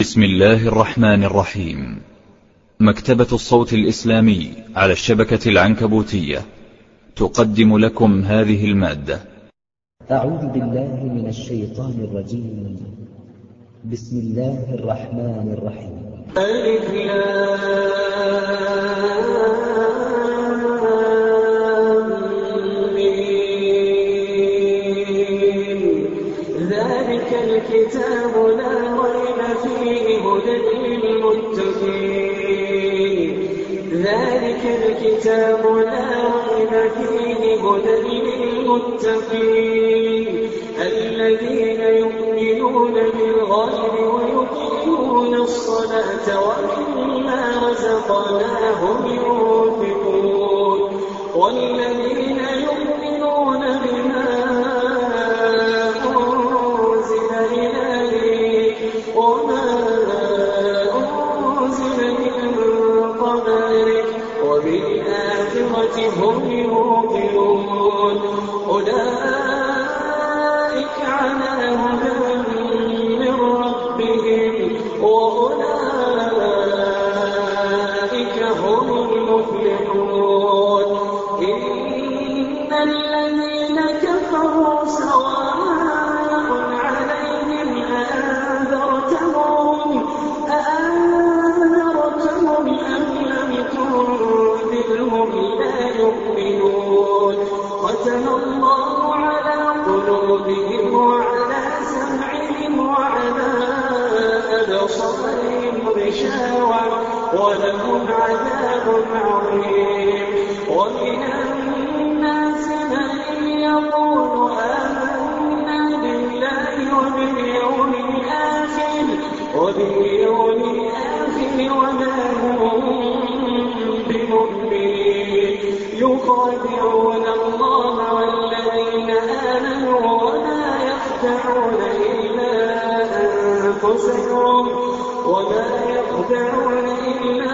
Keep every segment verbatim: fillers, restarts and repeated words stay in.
بسم الله الرحمن الرحيم. مكتبة الصوت الإسلامي على الشبكة العنكبوتية تقدم لكم هذه المادة. أعوذ بالله من الشيطان الرجيم. بسم الله الرحمن الرحيم. ألف ذلك الكتاب لا ريب فيه هدى للمتقين ذلك الكتاب لا ريب فيه هدى للمتقين الذين يؤمنون بالغيب ويقيمون الصلاة ومما رزقناهم ينفقون والذين يؤمنون بما أنزل إليك وما أنزل من قبلك وبالآخرة هم يوقنون أولئك على هدى من ربهم وأولئك هم المفلحون إن الذين كفروا سواء عليهم أأنذرتهم أأنذرتهم أم لم تنذرهم لا يؤمنون ختم الله على قلوبهم وعلى سمعهم وعلى أبصارهم غشاوة ولهم عذاب عظيم ومن الناس من يقول آمنا بالله وباليوم الآخر وباليوم الآخر وما هم بمؤمنين يخادعون الله والذين آمنوا وما يخدعون إلا أنفسهم وما يخدعون إلا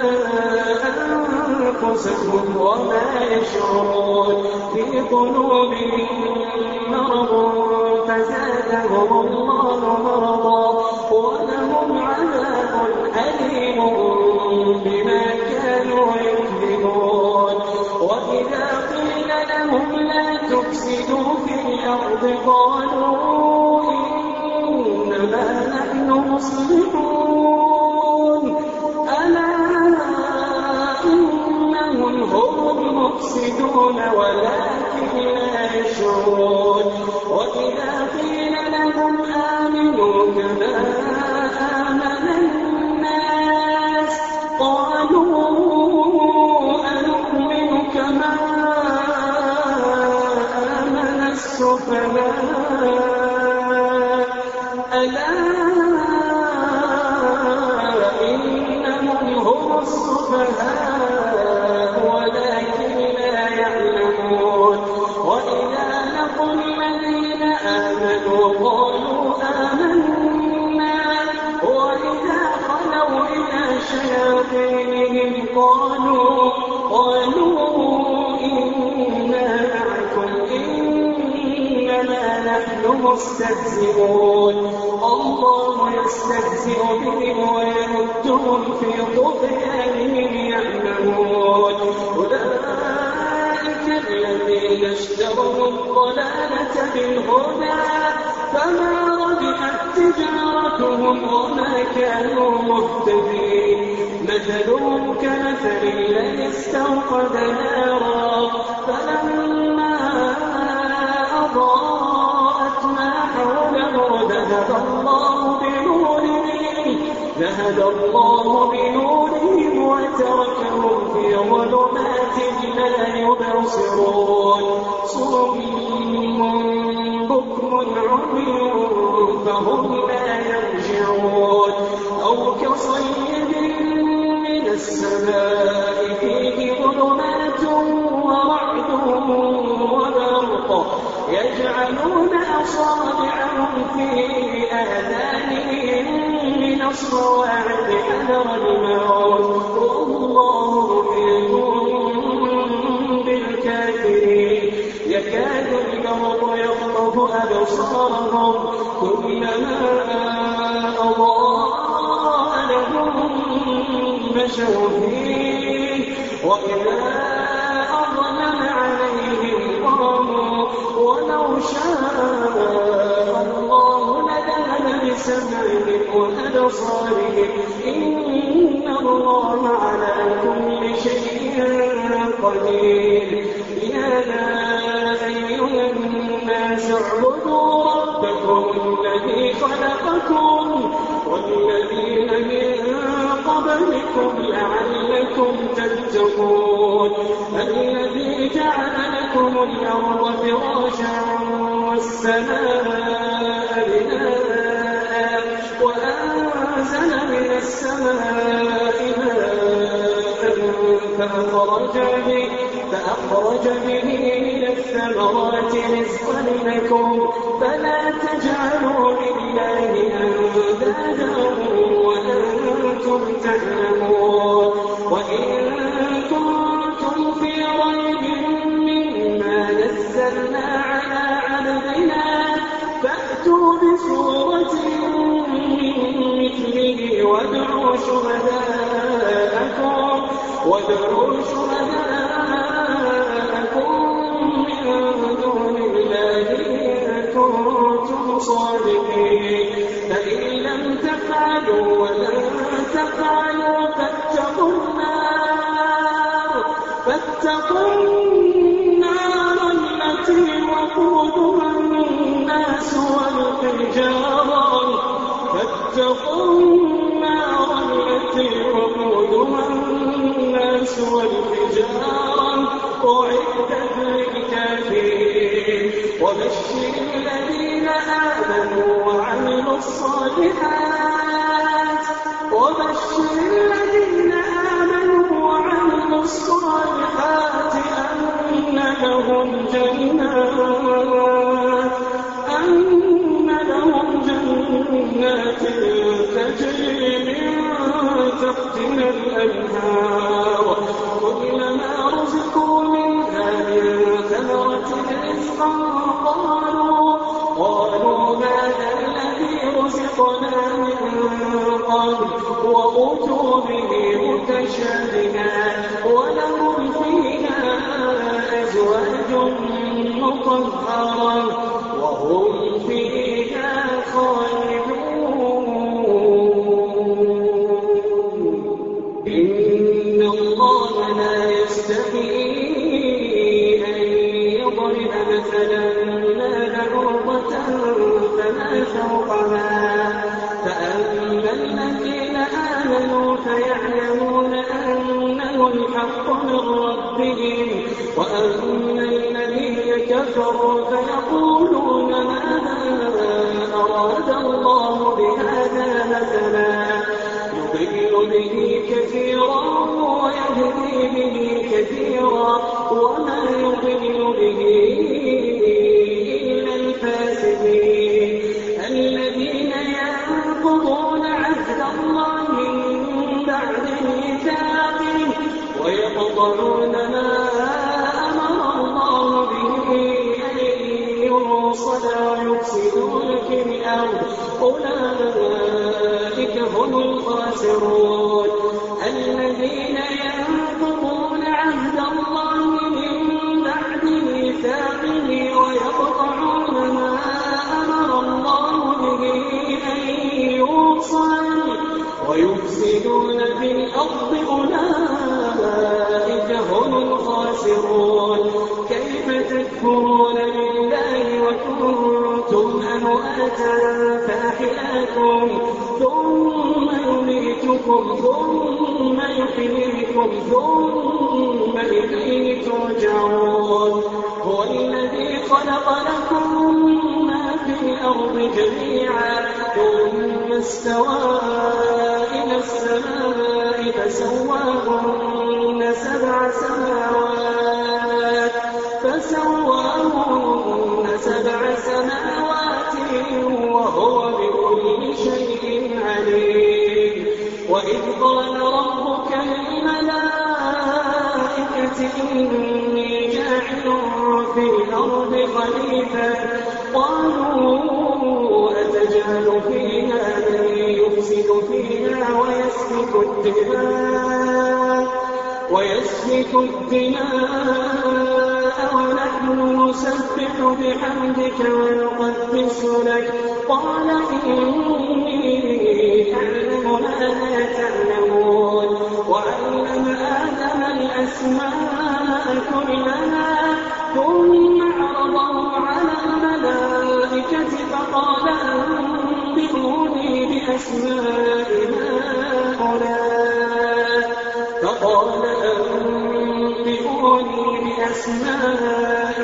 أنفسهم وما يشعرون في قلوبهم مرض فزادهم الله مرضا ولهم عذاب أليم بما كانوا يكذبون وإذا قيل لهم لا تفسدوا في الأرض قالوا إنما نحن مصلحون ألا إنهم هم المفسدون ولكن لا يشعرون وإذا قيل لهم آمنوا كما آمن الناس قالوا أنؤمن كما آمن السفهاء ألا إنهم هم السفهاء ولكن لا يعلمون وإذا لقوا الذين آمنوا قالوا آمنا وإذا خلوا إلى شياطينهم قالوا قالوا إنا معكم إنما نحن مستهزئون الله يستهزئ بهم ويمدهم في طغيانهم يعمهون أولئك الذين اشتروا الضلالة بالهدى فما ربحت تجارتهم وما كانوا مهتدين مثلهم كمثل الذي استوقد نارا فلما أضاءت ما حوله ذهب الله بنورهم ذهب الله بنورهم وتركهم في ظلمات لا يبصرون صم بكم عمي فهم لا يرجعون أو كصيب من السماء فيه ظلمات ورعد وبرق يجعلون أصابعهم في آذانهم من الصواعق حذر الموت والله محيط بالكافرين يكاد البرق يخطف أبصارهم كلما أضاء مشوا فيه وإذا أظلم عليهم قاموا ولو شاء الله لذهب بسمعهم وأبصارهم إن الله على كل شيء قدير يا أيها الناس اعبدوا ربكم الذي خلقكم والذين من قبلكم لعلكم تتقون الذي جعل لكم الأرض فراشا والسماء بناء وأنزل من السماء ماء فأخرج به فأخرج به من الثمرات رزقا لكم فلا تجعلوا لله أندادا وأنتم تعلمون وإن كنتم في ريب مما نزلنا على عبدنا فأتوا بسورة من مثله وادعوا شهداءكم وادعوا شهداءكم من دون الله إن كنتم صادقين فإن لم تفعلوا ولن تفعلوا فاتقوا النار فاتقوا النار التي وقودها الناس والحجارة فاتقوا النار التي وقودها الناس والحجارة أعدت للكافرين وبشر الذين آمنوا وعملوا الصالحات وبشر الذين آمنوا وعملوا الصالحات أن لهم جنات أن لهم جنات تجري من تحتها الأنهار كلما رزقوا منها من ثمرة رزقا قالوا قالوا هذا الذي رزقنا من قبل وأتوا به متشابها ولهم فيها أزواج مطهرة وهم فيها خالدون إن الله لا يستحيي أن يضرب مثلا ما بعوضة فما فوقها فأما الذين آمنوا فيعلمون أنه الحق من ربهم وأما الذين كفروا فيقولون ماذا أراد الله بهذا مثلا يضل به كثيرا ويهدي به كثيرا وما يضل به إلا الفاسدين الذين ينقضون عهد الله من بعد ميثاقه ويقطعون ما أمر الله به أن يوصل ويفسدون في الأرض أولئك هم الخاسرون الذين ينقضون عهد الله من بعد ميثاقه ويقطعون ما أمر الله به أن يوصل ويفسدون في الأرض أولئك هم الخاسرون كيف تكفرون بالله وكنتم أمواتا فأحياكم ثم يميتكم ثم يحييكم ثم إليه ترجعون هو الذي خلق لكم ما في الأرض جميعا ثم استوى إلى السماء فسواهن سبع سماوات فسواهن سبع سماوات وهو بكل شيء عليم وإذ قال ربك للملائكة إني جاعل في الأرض خليفة قالوا أتجعل فيها من يفسد فيها ويسفك ويسفك الدماء ويسفك الدماء ونحن نسبح بحمدك ونقدس لك قال إني أعلم ما لا تعلمون وعلم آدم الأسماء كلها ثم عرضهم على الملائكة فقال أنبئوني بأسماء هؤلاء فقال أنبئوني بأسماء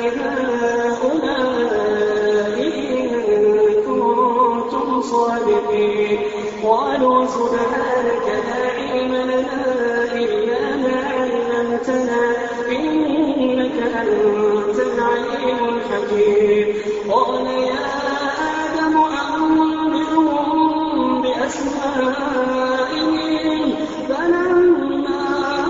هؤلاء إن كنتم صادقين قالوا سبحانك لا علم لنا إلا ما علمتنا إنك أنت العليم الحكيم قال يا آدم أنبئهم بأسمائهم فلما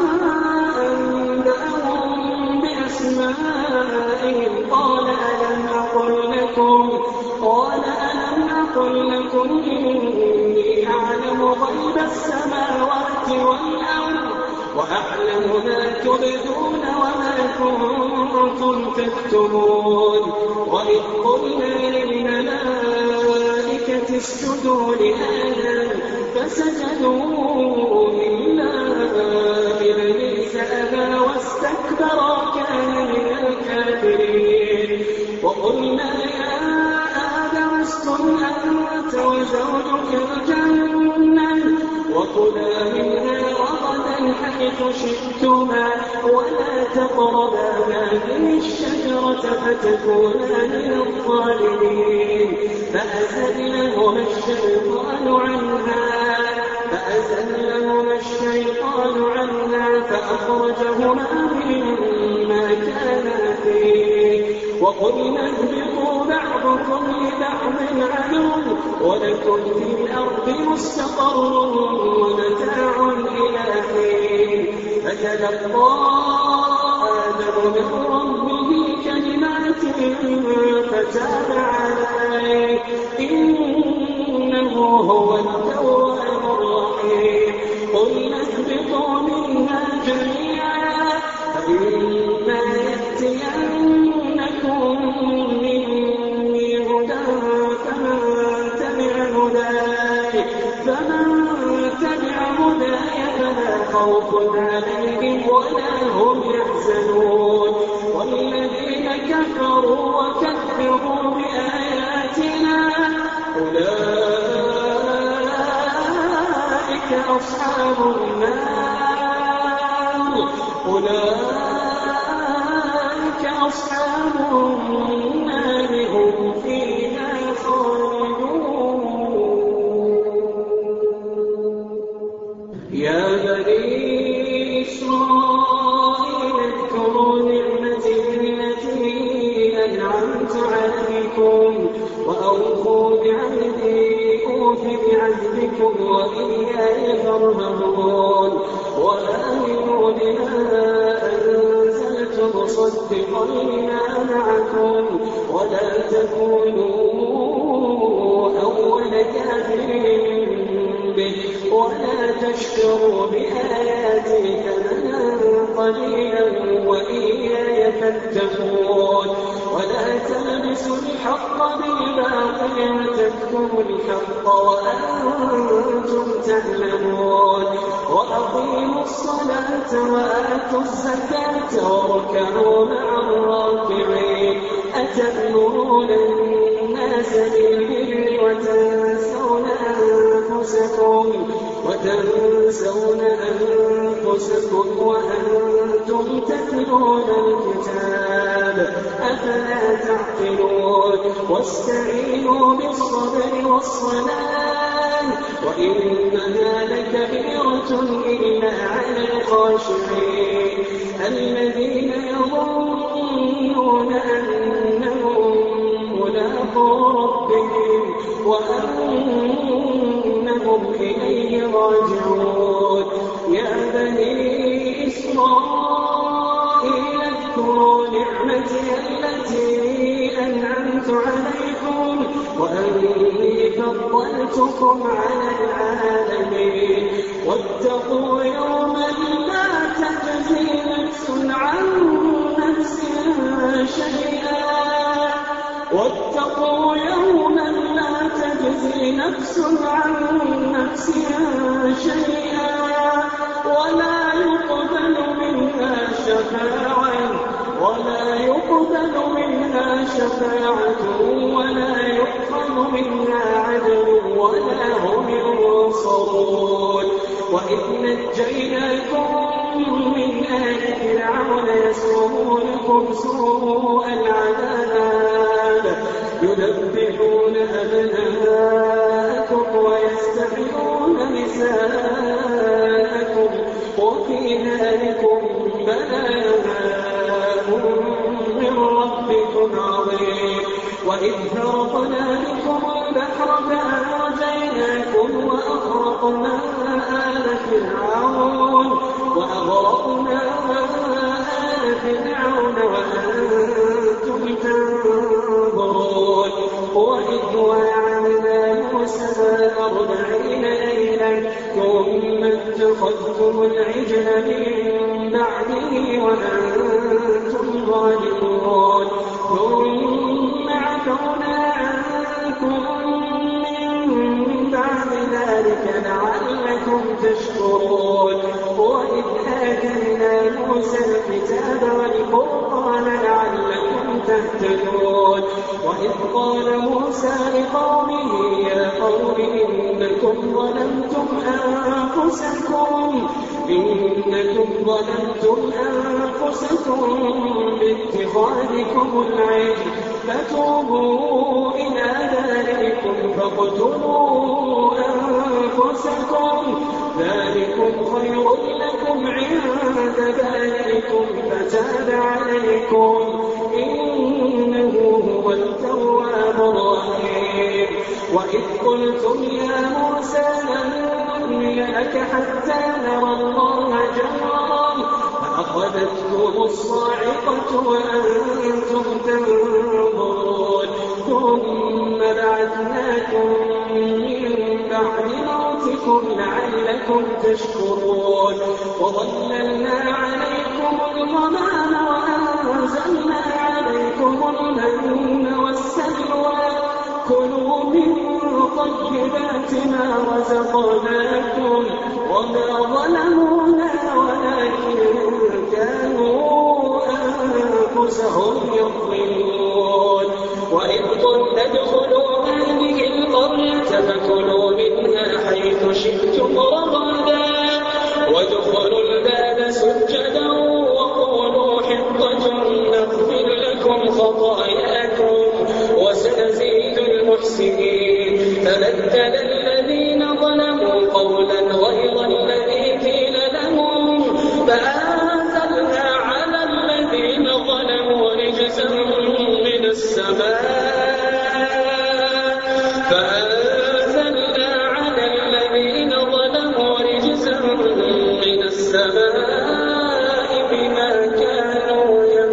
أنبأهم بأسمائهم قال ألم أقل لكم قال ألم أقل لكم إني أعلم غيب السماوات والأرض وأعلم ما تبدون وما كنتم تكتمون وإذ قلنا للملائكة اسجدوا لآدم فسجدوا إلا إبليس أبى واستكبر وكان من الكافرين وقلنا يا آدم اسكن أنت وزوجك الجنة وكلا منها رغدا حيث شئتما ولا تقربا هذه الشجرة فتكونا من الظالمين فأزلهما الشيطان عنها فأزلهما الشيطان عنها فأخرجهما مما كانا فيه وقلنا اهبطوا بعضكم لبعض عدو ولكم في الأرض مستقر ومتاع إلى حين فتلقى آدم من ربه كلمات فتاب عليه إنه هو التواب الرحيم قلنا اهبطوا منها جميعا فإما يأتينكم مني هدى فمن تبع هداي فمن تبع هداي فلا خوف عليهم ولا هم يحزنون والذين كفروا وكذبوا بآياتنا أولئك أصحاب النار أولئك أصحاب النار هم فيها خالدون يا بني إسرائيل اذكروا نعمتي التي أنعمت عليكم وأوفوا بعهدي أوف بعهدكم وإياي فارهبون وآمنوا بما أنزلت مصدقا لما معكم ولا تكونوا أول كافر به ولا تشتروا بآياتي ثمنا قليلا وإياي فاتقون ولا تلبسوا الحق بالباطل وتكتموا الحق وأنتم تعلمون وأقيموا الصلاة وآتوا الزكاة واركعوا مع الراكعين أتأمرون الناس بالبر وتنسون أنفسكم وتنسون أنفسكم وأنتم تتلون الكتاب أفلا تعقلون واستعينوا بالصبر والصلاة وإنها لكبيرة إلا على الخاشعين الذين يظنون أنهم ملاقو ربهم وأنهم إليه راجعون يا بني إسرائيل اذكروا نعمتي التي أنعمت عليكم وأني فضلتكم على العالمين واتقوا يوما لا تجزي نفس عن نفس شيئا واتقوا يوما لا تجزي نفس عن نفس شيئا ولا يقبل منها شفاعة ولا يقبل منها شفاعة ولا يؤخذ منها عدل ولا هم ينصرون وإذ نجيناكم من آل فرعون يسومونكم سوء العذاب يذبحون أبناءكم ويستحيون نساءكم وفي ذلكم بلاء من ربكم عظيم وإذ فرقنا بكم البحر فأنجيناكم وأغرقنا آل فرعون وأغرقنا آل فرعون وأنتم تنظرون وإذ وعدنا موسى أربعين ليلة ثم اتخذتم العجل من بعده وأنتم ظالمون ثم عفونا عنكم من بعد ذلك لعلكم تشكرون وإذ آتينا موسى الكتاب والفرقان لعلكم تهتدون وإذ قال موسى لقومه يا قوم إنكم ظلمتم أنفسكم إنكم ظلمتم أنفسكم باتخاذكم العجل فتوبوا إلى بارئكم فاقتلوا أنفسكم ذلكم خير لكم عند بارئكم فتاب عليكم إنه هو التواب الرحيم وإذ قلتم يا موسى لن نؤمن لك حتى نرى الله جهرا فأخذتكم الصاعقة وأنتم تنظرون ثم بعثناكم من بعد موتكم لعلكم تشكرون وظللنا عليكم الغمام وأنزلنا عليكم المن والسلوى كلوا من طيبات ما رزقناكم وما ظلمونا ولكن كانوا أنفسهم يظلمون وإذ قلنا ادخلوا هذه القرية فكلوا منها حيث شئتم رغدا وادخلوا الباب سجدا وقولوا حطة نغفر لكم خطاياكم وسنزيد المحسنين فبدل الذين ظلموا قولا غير الذي قيل لهم فأنزلنا على الذين ظلموا رجزا من السماء فأنزلنا على الذين ظلموا رجزا من السماء بما كانوا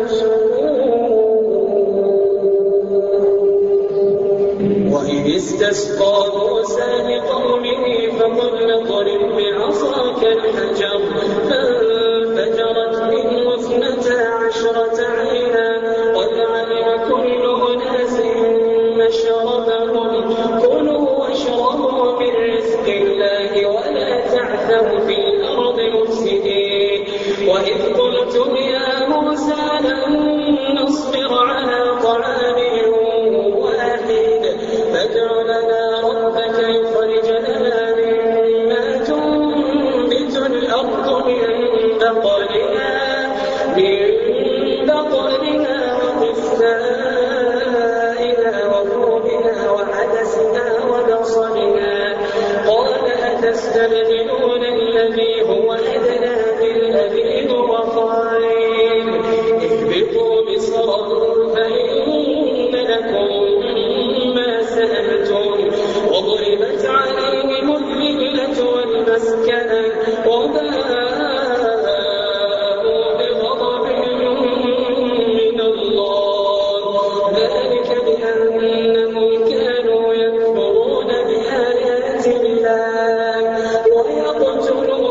يفسقون وإذ استسقى موسى لقومه فقل اضرب بعصاك الحجر فانفجرت منه اثنتا عشرة عينا قد علم كل أناس مشربهم كلوا واشربوا من رزق الله ولا تعثوا في الأرض مفسدين وإذ قلتم يا موسى لن نصبر على طعام واحد فادع لنا ربك يخرج لنا مما تنبت الأرض من بقلها من بقلها وقثائها وفومها وعدسها وبصلها قال أتستبدلون الذي هو أدنى بالذي هو خير اهبطوا مصرا فإن لكم ما سألتم وضربت عليهم الذلة والمسكنة وباءوا بغضب من الله ذلك بأنهم كانوا يكفرون بآيات الله ويقتلون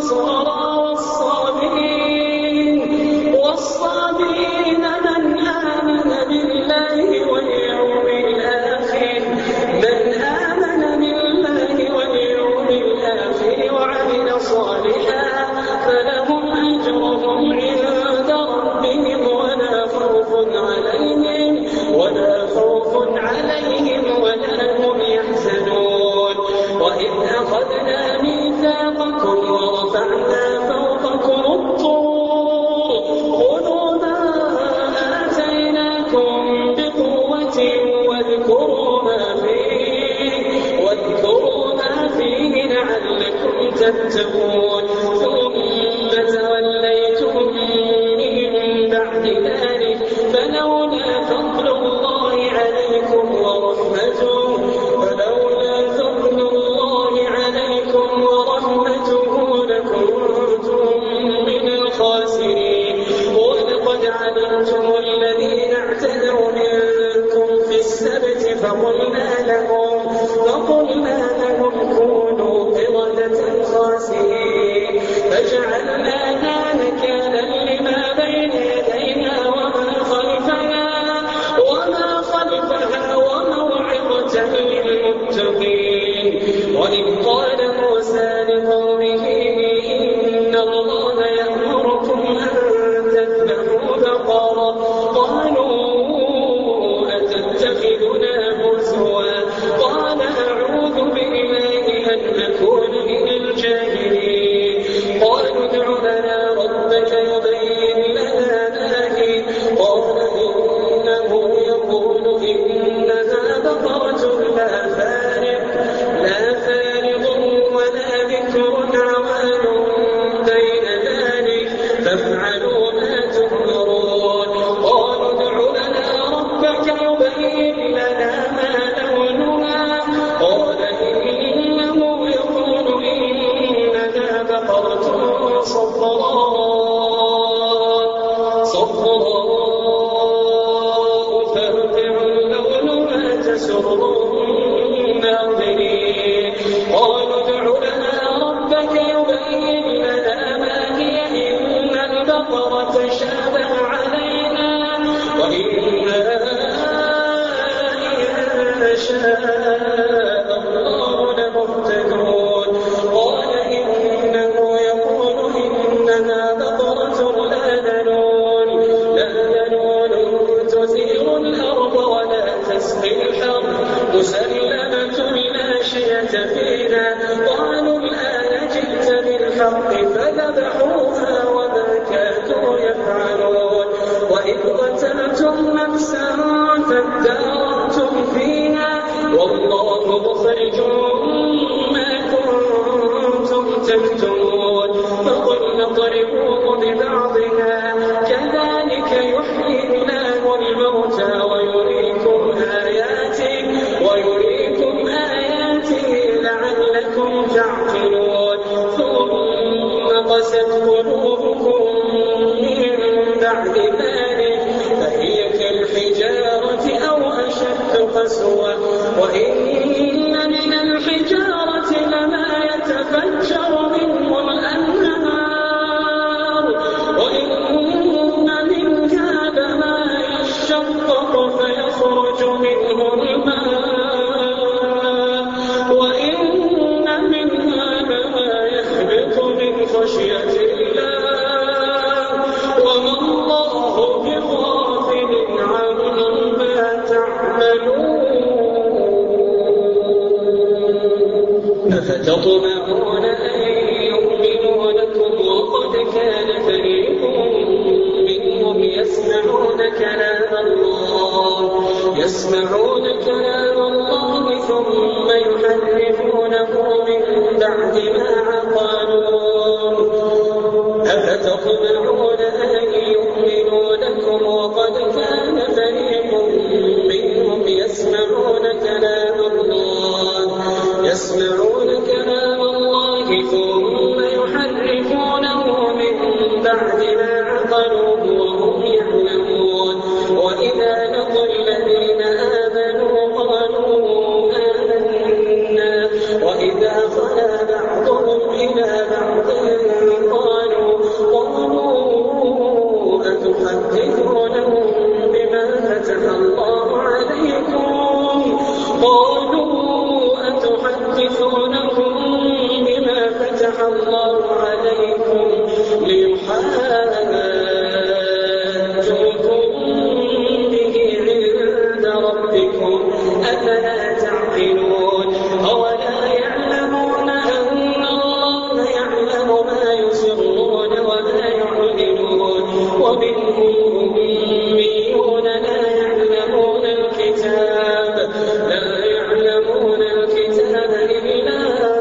والنصارى والصابئين والصابئين من آمن بالله واليوم الآخر من آمن بالله واليوم الآخر وعمل صالحا فلهم أجرهم عند ربهم ولا خوف عليهم ولا خوف عليهم ولا هم يحزنون. وإذ أخذنا ميثاقكم ورفعنا فوقكم الطور خذوا ما آتيناكم بقوة واذكروا ما فيه واذكروا ما فيه لعلكم تتقون. ثم توليتم من بعد ذلك فلولا فضل الله عليكم ورحمته فلولا فضل الله عليكم ورحمته لكنتم من الخاسرين. ولقد علمتم الذين اعتدوا منكم في السبت فقلنا لهم فقلنا لهم كونوا قردة خاسرين فجعلناها نكالا لما بين يديها وما خلفها وما خلفها وموعظة للمتقين. وإذ قال موسى لقومه إن الله يأمركم أن تذبحوا بقرة قالوا أتتخذنا هزوا قال أعوذ بالله أن أكون من الجاهلين. قالوا ادع لنا ربك يبين لنا ما هي قال إنه يقول إنها بقرة لا فارغ لا فارغ ولا بكر عوان بين ذلك فافعلوا ما تؤمرون. قالوا ادع لنا ربك يبين لنا ما لونها قال إنه يقول إنها بقرة صفراء صفراء فارتع لونها تسر الناظرين. قالوا ادع لنا ربك يبين لنا ما هي إن البقرة شابه علينا وإنا إن شاء الله لمهتدون. قال إنه يقول إنها بقرة لا ذلول لا ذلول تثير الأرض ولا تسقي الحرث مسلمة لا شية فيها. قالوا الآن جئت بالحق فذبحوها وما كادوا يفعلون. وإذ قتلتم نفسا فادارأتم فيها والله مخرج ما كنتم تكتمون. فقلنا اضربوه ببعضها كذلك يحيي الله الموتى ويريكم آياته ويريكم آياته لعلكم تعقلون. ثم قست قلوبكم من بعد ذلك فهي كالحجارة أو أشد قسوة وإن من الحجارة لما يتفجر منه الأنهار وإن منها لما يشقق فيخرج منه الماء وإن منها لما يهبط من خشية الله وما الله بغافل عما تعملون. أفتطمعون أن يؤمنوا لكم وقد كان فريق منهم يسمعون كلام الله يسمعون كلام الله ثم يحرفونه من بعد ما عقلوه. أفتطمعون أن يؤمنوا لكم وقد كان فريق منهم يسمعون كلام الله يسمعون كلام الله ثم يحرفونه من بعد ما عقلوه وهم يعلمون. وإذا لقوا الذين آمنوا قالوا آمنا وإذا خلا بعضهم إلى بعض الله عليكم ليحاجوكم به عند ربكم أفلا تعقلون أولا يعلمون أن الله يعلم ما يسرون وما يعلنون ومنهم أميون لا يعلمون الكتاب لا يعلمون الكتاب إلا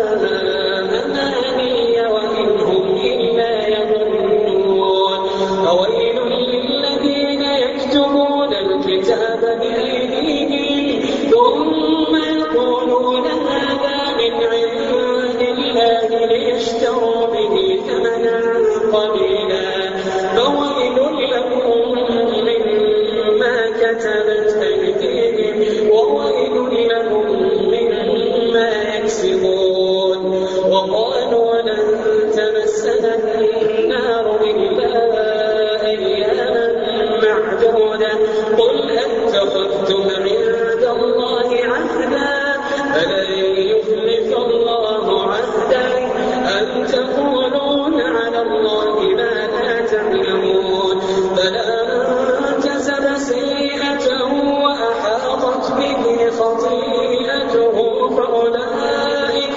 أماني وإن هم إلا يظنون فويل للذين يكتبون الكتاب بأيديهم ثم يقولون هذا من عند الله ليشتروا به ثمنا قليلا فويل لهم مما كتبت أيديهم وويل لهم مما يكسبون وقالوا لن تمسنا النار إلا أياما معدودة قل أتخذتم عند الله عهدا فلن يخلف الله عهدا أن تقولون على الله ما لا تعلمون فلا من كسب سيئة وأحاطت به خطيئته فأولئك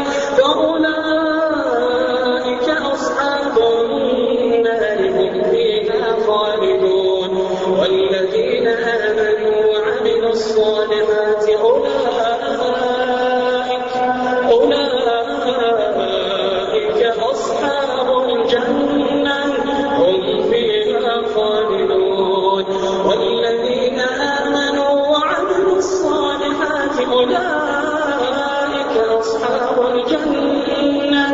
فأولئك أصحاب النار هم فيها خالدون والذين آمنوا وعملوا الصالحات أولئك أولئك أصحاب الجنة هم فيها خالدون والذين آمنوا وعملوا الصالحات أولئك أصحاب الجنة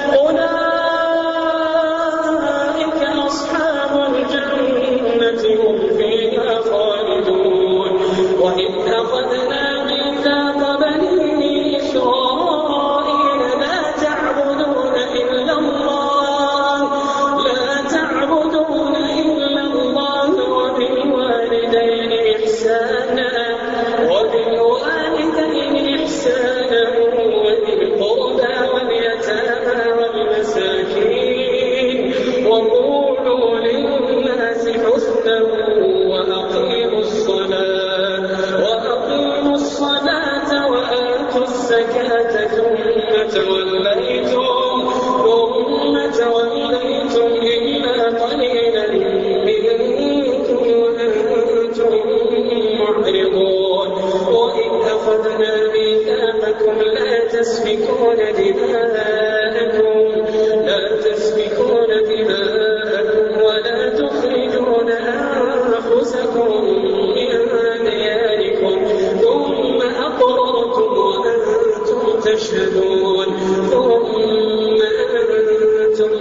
أولئك أصحاب الجنة هم فيها خالدون وإذ أخذنا ميثاق بني إسرائيل لا تعبدون إلا الله لا تعبدون إلا الله وبالوالدين إحسانا وبالوالدين إحسانا وذي القربى واليتامى والمساكين وقولوا للناس حسنا وأقيموا الصلاة وأقيموا الصلاة وآتوا الزكاة ثم توليتم ثم توليتم إلا قليلا منكم وأنتم معرضون وإذ أخذنا ميثاقكم لا تسفكون دماءكم لا تسفكون دماءكم ولا تخرجون أنفسكم من دياركم ثم أقررتم وأنتم تشهدون ثم أنتم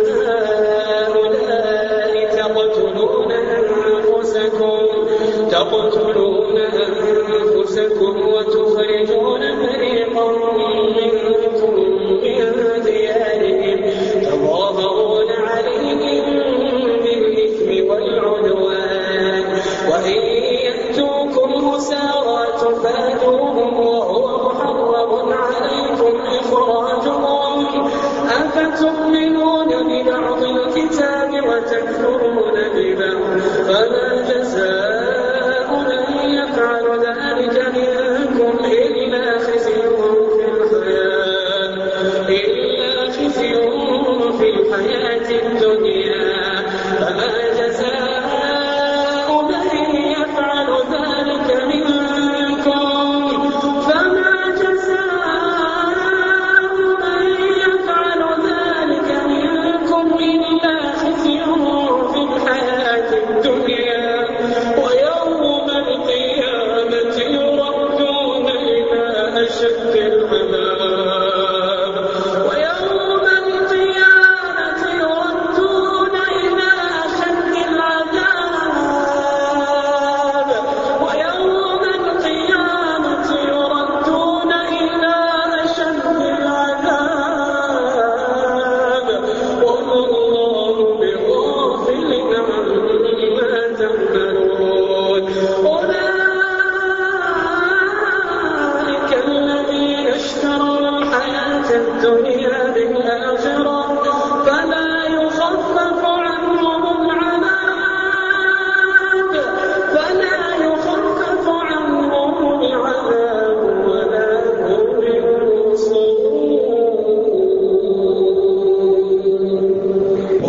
هؤلاء تقتلون أنفسكم تقتلون أنفسكم وتخرجون فريقا منكم من ديارهم تظاهرون عليهم بالإثم والعدوان وإن يأتوكم أسارى تفادوهم وهو محرم عليكم إخراجهم أفتؤمنون ببعض الكتاب وتكفرون ببعض فما جزاء من يفعل ذلك منكم إلا خزي في الحياة إلا خزي في الحياة الدنيا فما جزاء من يفعل ذلك منكم فما جزاء من يفعل ذلك منكم إلا خزي في الحياة الدنيا ويوم القيامة يردون إلى أشد العذاب ويوم القيامة يردون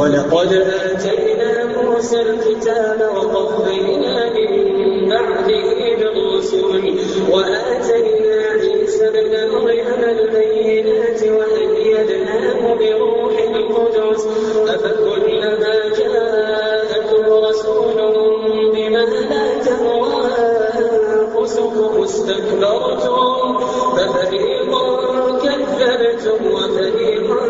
ولقد آتينا موسى الكتاب وقفينا من بعده بالرسل وآتينا عيسى ابن مريم البينات وأيدناه بروح القدس أفكلما جاءكم رسول بما لا تهوى أنفسكم استكبرتم ففريقا كذبتم وفريقا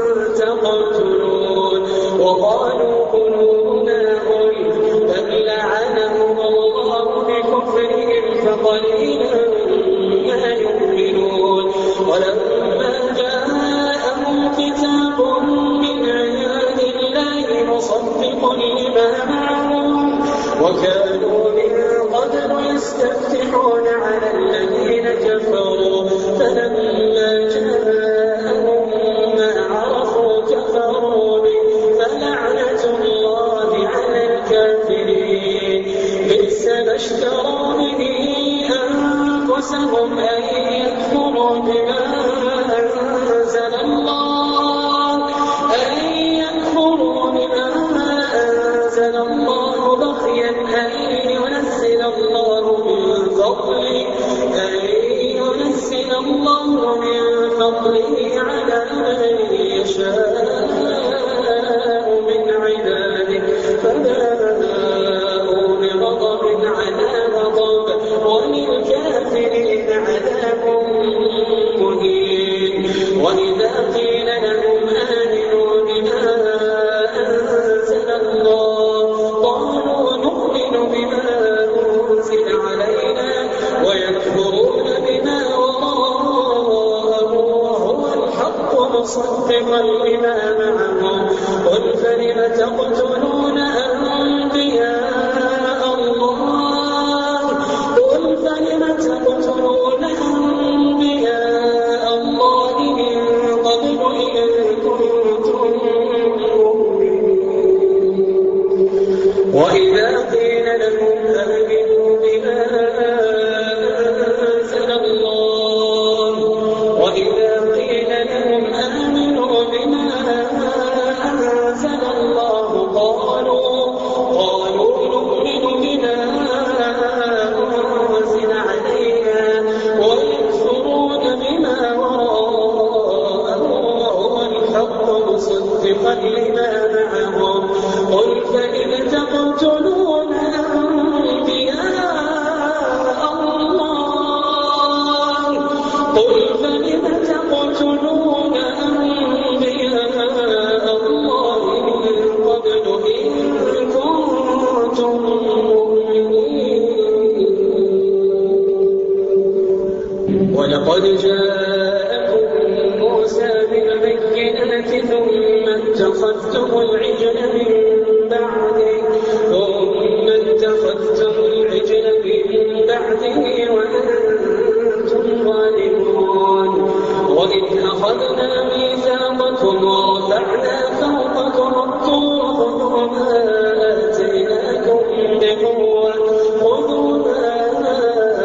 تقتلون وقالوا قلوبنا غلف بل لعنهم الله بكفرهم فقليلا ما يؤمنون ولما جاءهم كتاب من عند الله مصدق لما معهم وكانوا من قبل يستفتحون على الذين كفروا فلما جاءهم ما عرفوا كفروا به فلعنة الله على الكافرين بئس ما اشتروا به أنفسهم أن يكفروا بما أنزل الله أن يكفروا بما أنزل الله بغيا أن ينزل الله من فضله أن ينزل الله من فضله على من يشاء من عباده فباءوا بغضب على غضب وللكافرين عذاب مهين وإذا قيل لهم آمنوا بما أنزل الله قالوا نؤمن بما أنزل علينا ويكفرون بما وراءه وهو الحق مصدقا لما معهم قل فلم تقتلون أنبياء الله قل فلم تقتلون أنبياء الله من قبل إن كنتم مؤمنين وإذا قيل لهم آمنوا بما أنزل الله وإذا قيل لهم آمنوا بما أنزل الله قالوا قالوا نؤمن بما أنزل علينا ويكفرون بما وراءه وهو الحق مصدقا لما معهم قل فإن تقتلون أنبياء الله قل فلم تقتلون أنبياء الله من قبل إن كنتم مؤمنين ولقد جاءكم موسى بالبينات ثم اتخذتم العجل من بعده ثم اتخذتم العجل من بعده وأنتم ظالمون وإذ أخذنا ميثاقكم ورفعنا فوقكم الطور خذوا ما آتيناكم بقوة خذوا ما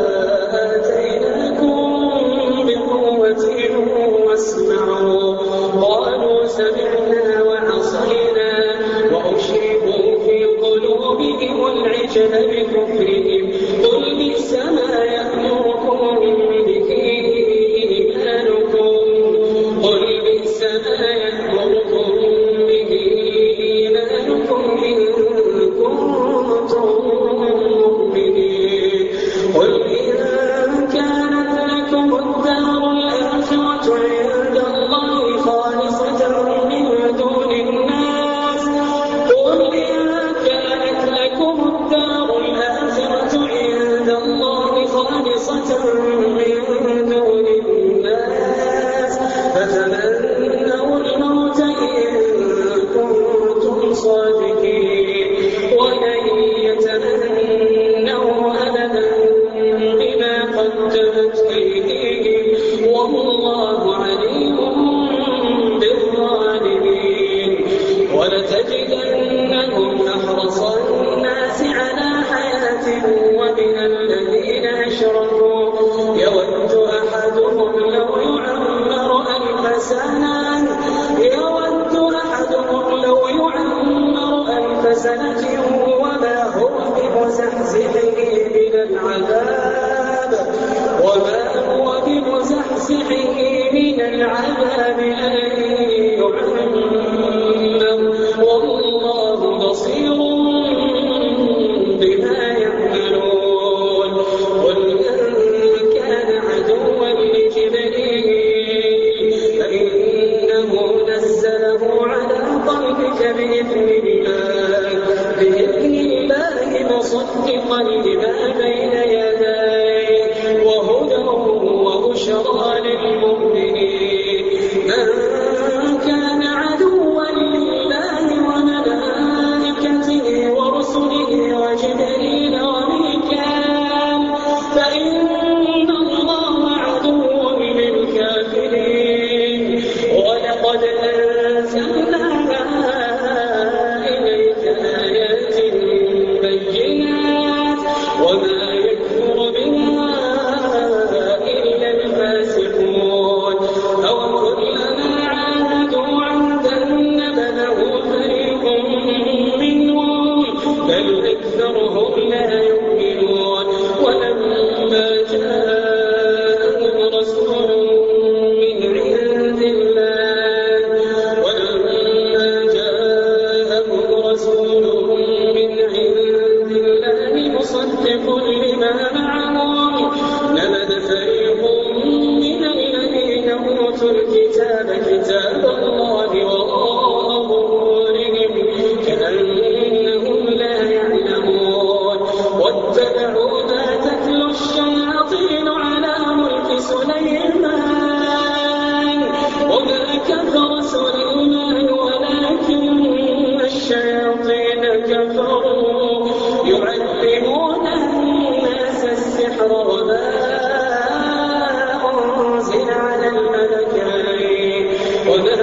آتيناكم بقوة واسمعوا قالوا سمعنا وعصينا وأشربوا في قلوبهم العجل بكفرهم قل بئس ما يأمركم به إيمانكم قل بئس ما يأمركم به إيمانكم إن كنتم مؤمنين قل إن كانت لكم الدار الآخرة عند الله خالصة من دون الناس قل إن كانت لكم الدار الآخرة عند الله خالصة من دون الناس فتمنوا الموت إن كنتم صادقين ولن يتمنوا أبدا بما قدمت أيديهم والله عليم بالظالمين ولتجدنهم أحرص الناس على حياة ومن الذين أشركوا يود أحدهم لو يعمر ألف سنة يود أحدهم لو يعمر حسنة وما هو بمزحزحه من العذاب وما هو بمزحزحه من العذاب أن يعمر والله بصير بما يعملون. ومن كان عدوا لجبريل فإنه نزله على قلبك بإذن الله بإذن الله مصدقا لما بين يديه وهدى وبشرى للمؤمنين. من كان عدوا لله وملائكته ورسله وجبريل وميكال فإن الله عدو للكافرين. ولقد أنزلنا إليك آيات بينات وما يكفر بها إلا الفاسقون. أو كلما عاهدوا عهدا نبذه فريق منهم بل أكثرهم لا يؤمنون. ولما جاءهم رسول من عند الله ولما جاءهم رسول من عند الله مصدق لما معهم نبذ فريق من الذين أوتوا الكتاب كتاب الله وراء ظهورهم كأنهم لا يعلمون. واتبعوا ما تتلو الشياطين على ملك سليمان وما كفر سليمان ولكن الشياطين كفروا يعلمون الناس السحر وما أنزل على الملكين وما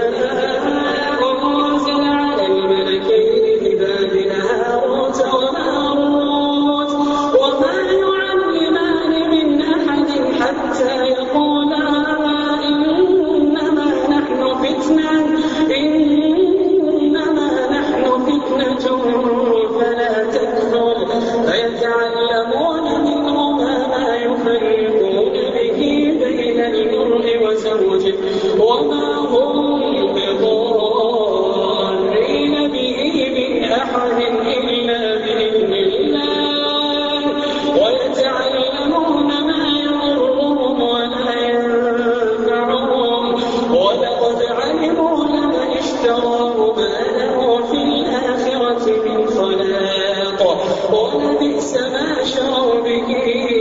أنزل على الملكين ببابل هاروت وماروت وما يعلمان من أحد حتى يقولا إنما نحن فتنة إنما نحن فتنة فلا تكفر فيتعلمون منهما ما يفرقون به بين المرء وزوجه وما هم بضارين به من أحد إلا بإذن الله ويتعلمون ما يضرهم ولا ينفعهم ولقد علموا لمن اشتراه ما له في الآخرة من خلاق ولبئس ما شروا به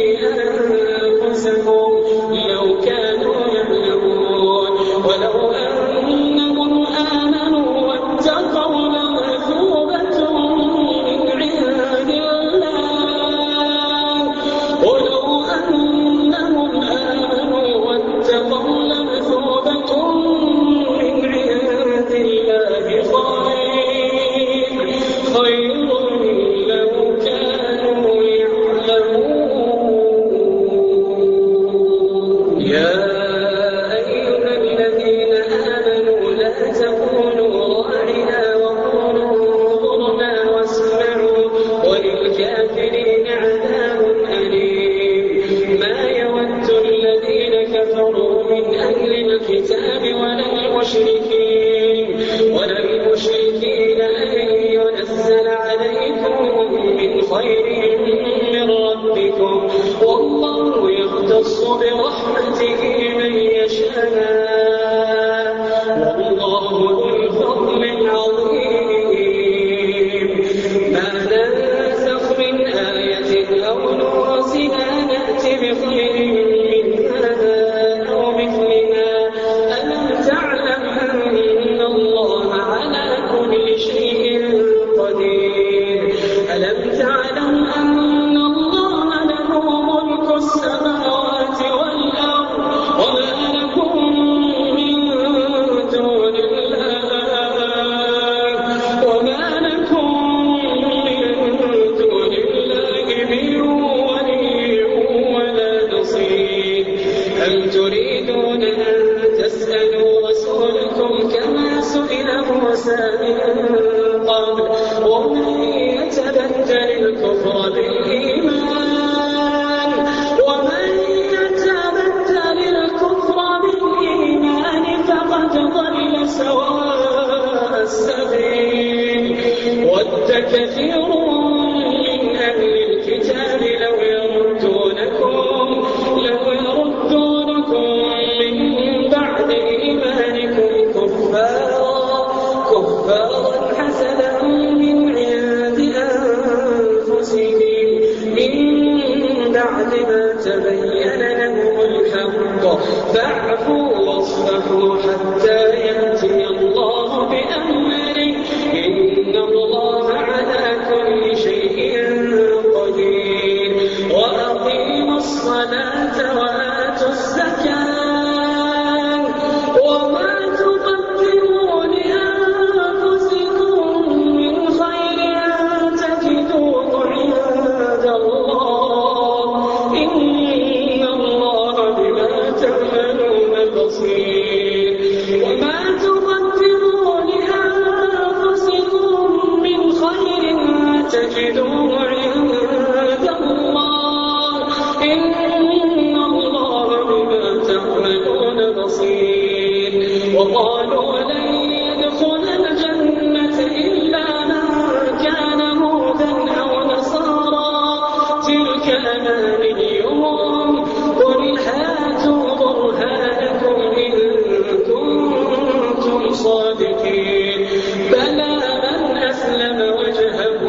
أنفسهم لو كانوا يعلمون. ولو أنهم آمنوا واتقوا لمثوبة من عند الله ولو أنهم آمنوا واتقوا لمثوبة من عند الله خير خير لو كانوا يعلمون. يا أيها الذين آمنوا لا تقولوا راعنا وقولوا انظرنا واسمعوا وللكافرين عذاب أليم. ما يود الذين كفروا من أهل الكتاب ولا المشركين ولا المشركين أن ينزل عليكم من خير من ربكم والله يختص برحمته من يشاء والله ذو الفضل العظيم. ما ننسخ من آية أو ننسها نأتي بخير منها أو مثلها. ألم تعلم أن الله على كل شيء قدير. ألم تعلم أن الله له ملك السماوات والأرض وما لكم من دون الله وما لكم من دون الله من ولي ولا نصير. أم تريدون أن تسألوا رسولكم كما سئل موسى من قبل ومن يتبدل الكفر بالإيمان ومن يتبدل الكفر بالإيمان فقد ضل سواء السبيل ود كثير من أهل الكتاب لو يردونكم لو يردونكم من بعد إيمانكم كفارا كفارا حسدا من عند أنفسهم من بعد ما تبين لهم الحق فاعفوا واصفحوا حتى يأتي الله بأمره إن الله على كل شيء قدير وأقيموا الصلاة وآتوا الزكاة وما تقدموا لأنفسكم من خير تجدوه عند الله إن الله بما تعملون بصير وما تقدموا لأنفسكم من خير تجدوه عند الله إن الله بما تعملون بصير وقالوا لن يدخل الجنة إلا من كان هودا أو نصارى تلك أمانيهم قل هاتوا برهانكم إن كنتم صادقين بلى من أسلم وجهه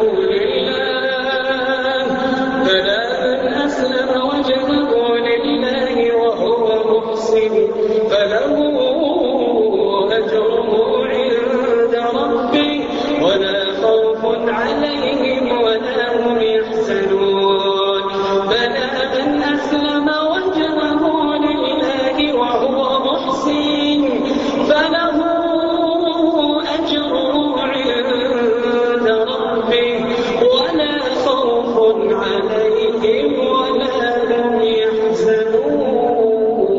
لله بلى من أسلم وجهه لله وهو محسن فله أجره عند ربه ولا خوف عليهم ولا هم يحزنون بلى من أسلم وجهه لله وهو محسن فله أجره عند ربه ولا خوف عليهم ولا هم يحزنون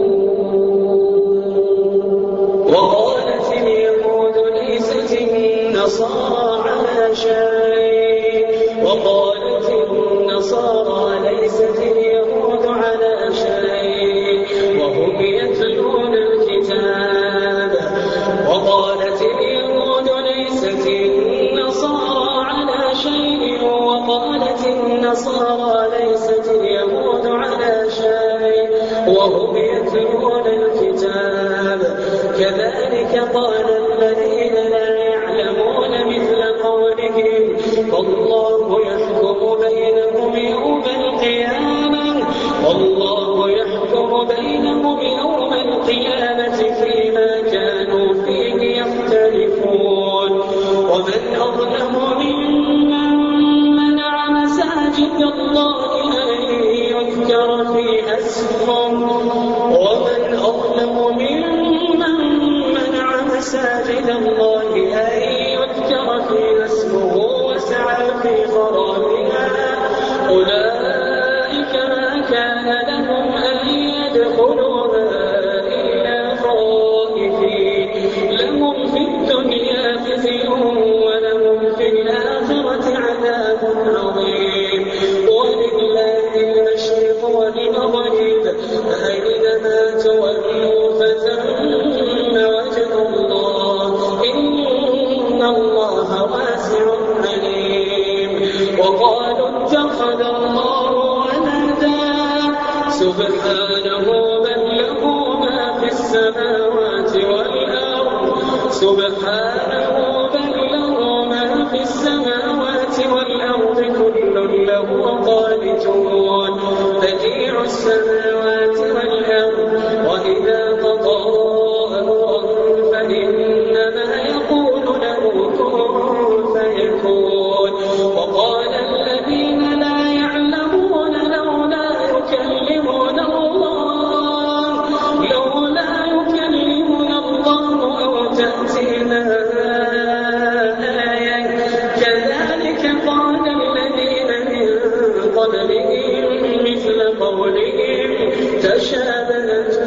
وقالت اليهود ليست النصارى على شيء وقالت النصارى ليست اليهود على شيء وهم يتلون الكتاب وقالت اليهود ليست النصارى على شيء وقالت النصارى ليست اليهود على شيء وهم يتلون الكتاب كذلك قال الذين لا يعلمون مثل قولهم والله يحكم بينهم يوم القيامة والله يحكم بينهم يوم القيامة فيما كانوا فيه يختلفون ومن أظلم ممن منع مساجد الله أن يذكر فيها اسمه ومن أظلم ممن منع مساجد الله أن يذكر فيها اسمه وسعى في خرابها أولئك ما كان لهم أن يدخلوها إلا خائفين لهم في الدنيا خزي ولهم في الآخرة عذاب عظيم ولله المشرق والمغرب أينما تولوا فثم وجه الله إن الله واسع عليم وقالوا اتخذ الله ولدا سبحانه بل له ما في السماوات والأرض سبحانه بل له ما في السماوات والأرض كل له قانتون بديع السماوات والأرض وإذا قضى أمرا فإنما يقول له كن فيكون وقال الذين لا يعلمون لولا يكلمنا الله لولا يكلمنا الله أو تأتينا آية كذلك قال الذين من قبلهم مثل قولهم تشابهت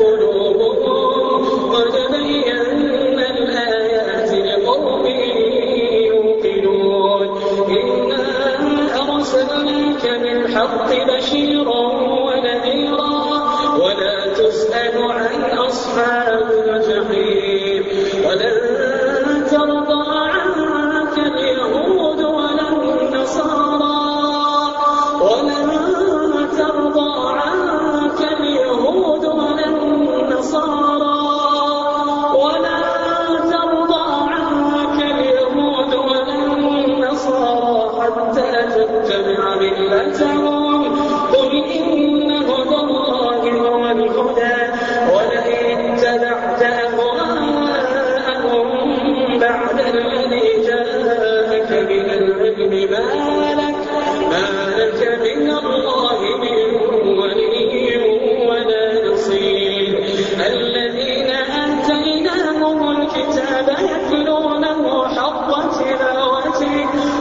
بالحق بشيرا ونذيرا ولا تسأل عن أصحاب الجحيم ولن ترضى عنك اليهود ولا النصارى ولن ترضى عنك اليهود ولا النصارى ولا ترضى عنك اليهود ولا النصارى حتى تتبع ملتهم قل إن هدى الله هو الهدى ولئن اتبعت أهواءهم بعد الذي جاءك من العلم ما لك ما لك من الله من ولي ولا نصير الذين آتيناهم الكتاب يتلونه حق تلاوته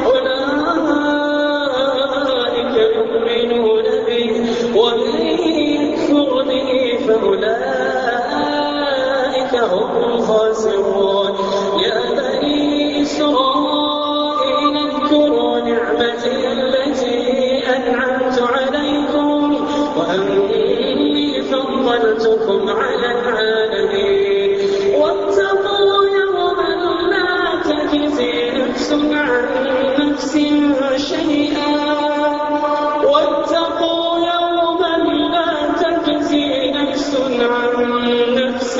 أولئك يؤمنون به ومن يكفر به فأولئك هم الخاسرون يا بني إسرائيل اذكروا نعمتي التي أنعمت عليكم وأني فضلتكم على العالمين واتقوا يوما لا تجزي نفس عن نفس شيئا واتقوا يوما لا تجزي نفس عن نفس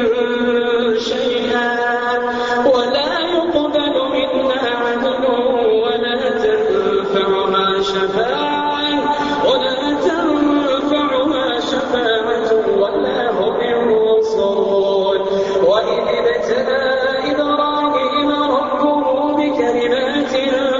شيئا ولا يقبل منها عدل ولا تنفعها شفاعة ولا تنفعها شفاعة ولا هم ينصرون وإذ ابتلى إبراهيم ربه بكلمات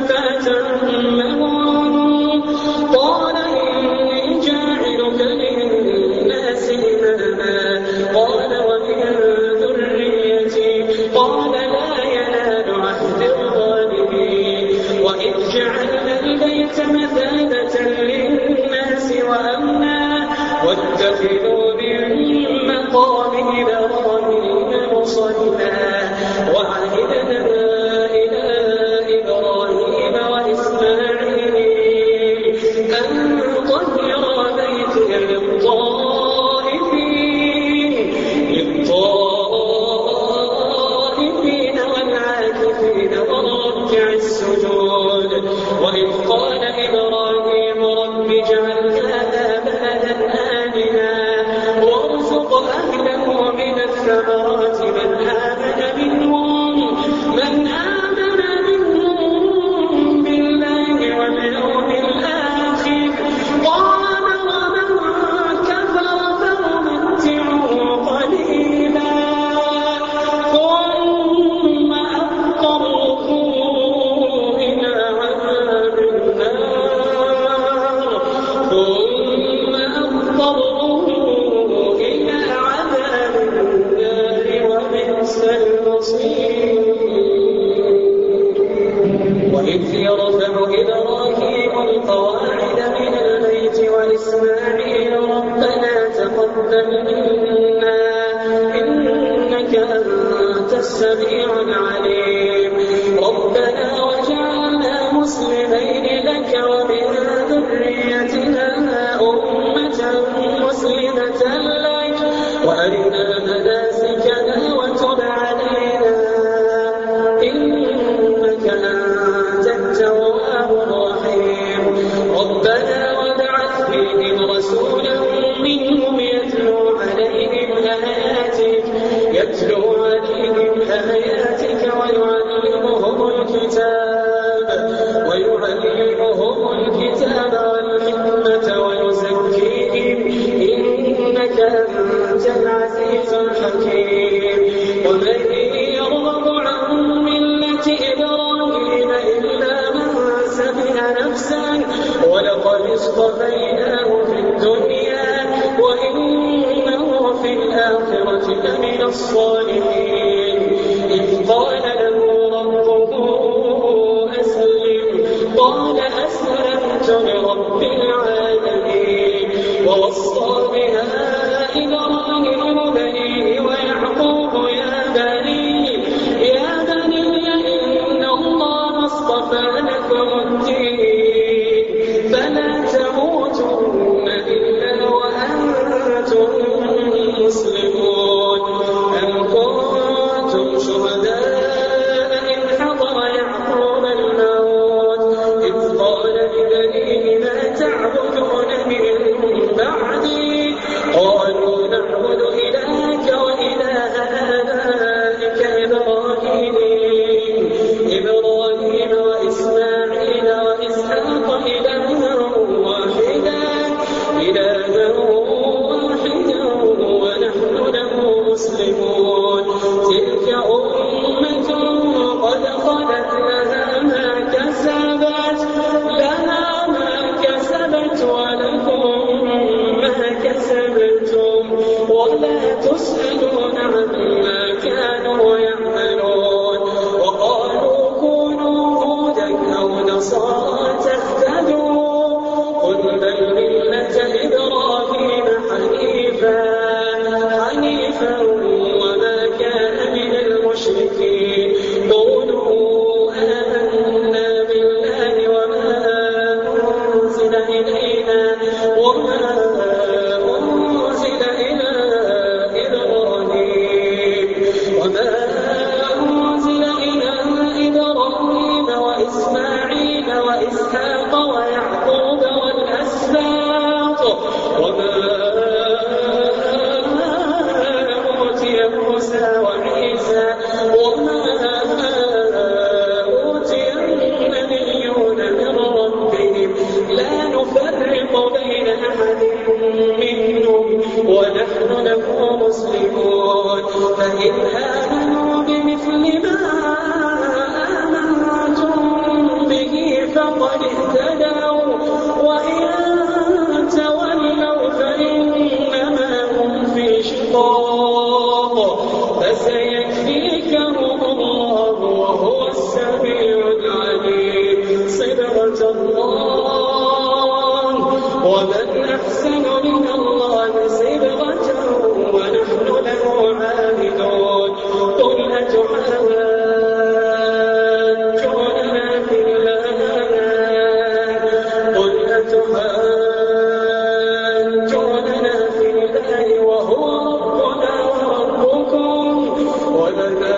فأتمهن قال إني جاعلك للناس إماما قال ومن ذريتي قال لا ينال عهد الظالمين وإذ جعلنا البيت مثابة للناس وأمنا واتخذوا من مقام إبراهيم مصلى وعهدنا إلى إبراهيم وإسماعيل أن طهر بيتي للطائفين للطائفين والعاكفين والركع السجود وإذ قال إبراهيم رب اجعل هذا بلدا آمنا وارزق أهله من الثمرات من آمن منهم من آمن منهم بالله واليوم الآخر قال ومن كفر فأمتعه قليلا ثم أضطره إلى عذاب النار ثم أضطره إلى عذاب النار وبئس المصير وإذ يرفع إبراهيم القواعد من البيت وإسماعيل ربنا تقبل منا إنك أنت السميع العليم ربنا وجعلنا مسلمين لك ومن ذريتنا أمة مسلمة لك وأرنا مناسكنا وتب علينا إنك أنت التواب الرحيم ربنا وابعث فيهم رسولا منهم يتلو عليهم آياتك يتلو عليهم آياتك ويعلمهم الكتاب ويعلمهم الكتاب والحكمة ويزكيهم إنك أنت العزيز الحكيم ومن يرغب عن ملة إبراهيم إلا من سفه نفسه ولقد اصطفيناه في الدنيا وإنه في الآخرة لمن الصالحين إذ قال له ربه أسلم قال أسلمت لرب العالمين ووصى بها إبراهيم بنيه ويعقوب يا بني يا بني إن الله اصطفى لكم الدين فلا تموتن وإسماعيل وإسحاق ويعقوب والأسباط وما أوتي موسى وعيسى وما أوتي النبيون من ربهم لا نفرق بين أحد منهم ونحن له مسلمون فإن آمنوا بمثل ما آمنتم به فقد اهتدوا وإن تولوا فإنما هم في شقاق فسيكفيكهم الله وهو السميع العليم صبغة الله ومن أحسن من الله صبغة ونحن له عابدون قل أتحاجوننا في الله قل أتحاجوننا في الله وهو ربنا وربكم ولنا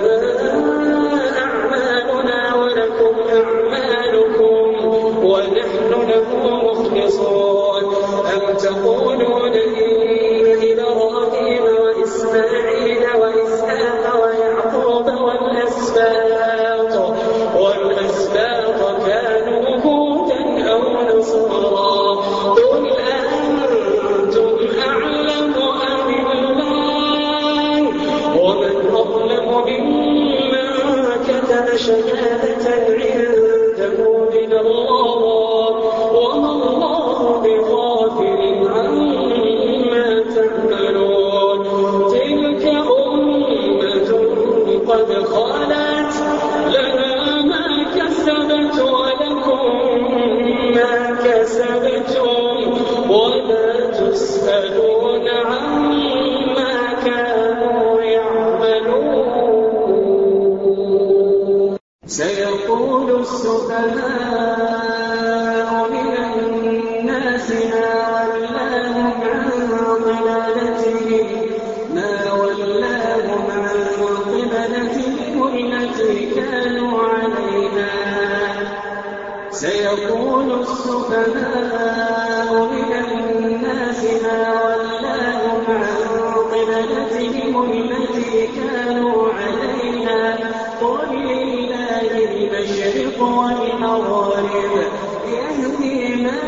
أعمالنا ولكم أعمالكم ونحن له مخلصون أم تقولون إن إبراهيم وإسماعيل وإسحاق ويعقوب والأسباط والأسباط كانوا هودا أو نصارى قل أأنتم أعلم أم الله ومن أظلم ممن كتب شهادة عنده من الله وما الله بغافل عما تعملون تلك أمة قد خلت لها ما كسبت ولكم ما كسبتم ولا تسألون عما كانوا يعملون سيقول السفهاء من الناس ما ولاهم عن ضلالتهم ما ولاهم عن قبلتهم التي كانوا عليها سيقول السفهاء من الناس ما ولاهم عن قبلتهم التي كانوا عليها قل لله المشرق والمغرب يهدي من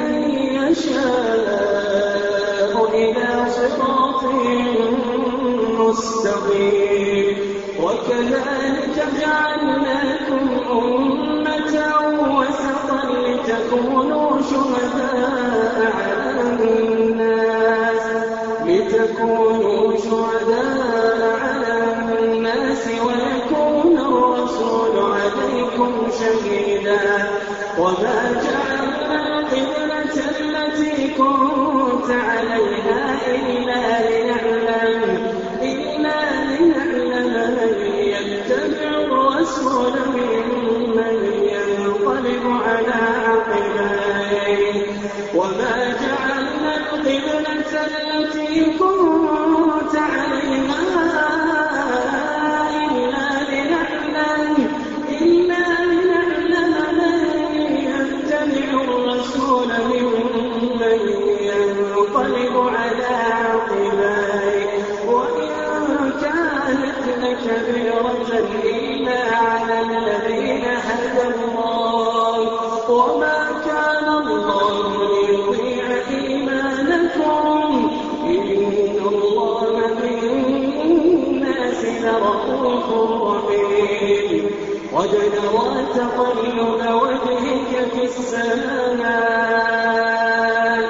يشاء إلى صراط مستقيم وكذلك جعلناكم أمة وسطا لتكونوا شهداء على الناس لتكونوا شهداء على الناس ويكون الرسول عليكم شهيدا وما جعلنا القبلة التي كنت عليها إلا لنعلم إلا لنعلم من يتبع الرسول ممن ينقلب على عقبيه وما جعلنا القبلة التي كنت عليها إلا لنعلم إلا لنعلم من يتبع الرسول ممن ينقلب على عقبيه وإن كانت لكبيرة إلا على الذين هدى الله وما كان الله ليضيع إيمانكم إن الله بالناس لرءوف رحيم قد نرى تقلب وجهك في السماء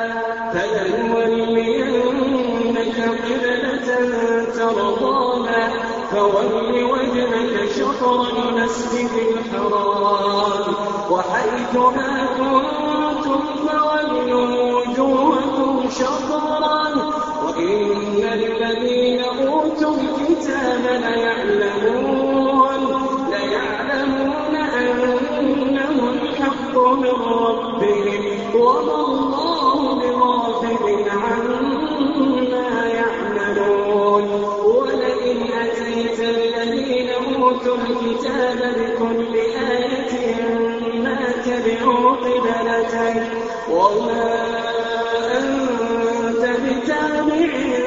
فلنولينك قبلة ترضاها فول وجهك شطر المسجد الحرام وحيث ما كنتم فولوا وجوهكم شطرا وإن الذين أوتوا الكتاب ليعلمون ليعلمون أنه الحق من ربهم وما الله بغافل عما يعملون ولئن أتيت الذين أوتوا الكتاب بكل آية ما وما أنت بتابع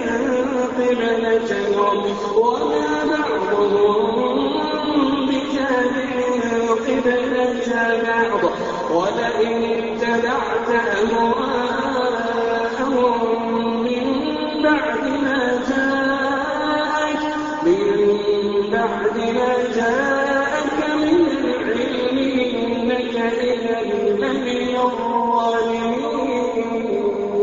قبلتهم وما بعضهم بتابع قبلة بعض ولئن اتبعت أهواءهم من بعد ما جاءك من بعد ما جاءك من العلم إنك إذا لمن الظالمين.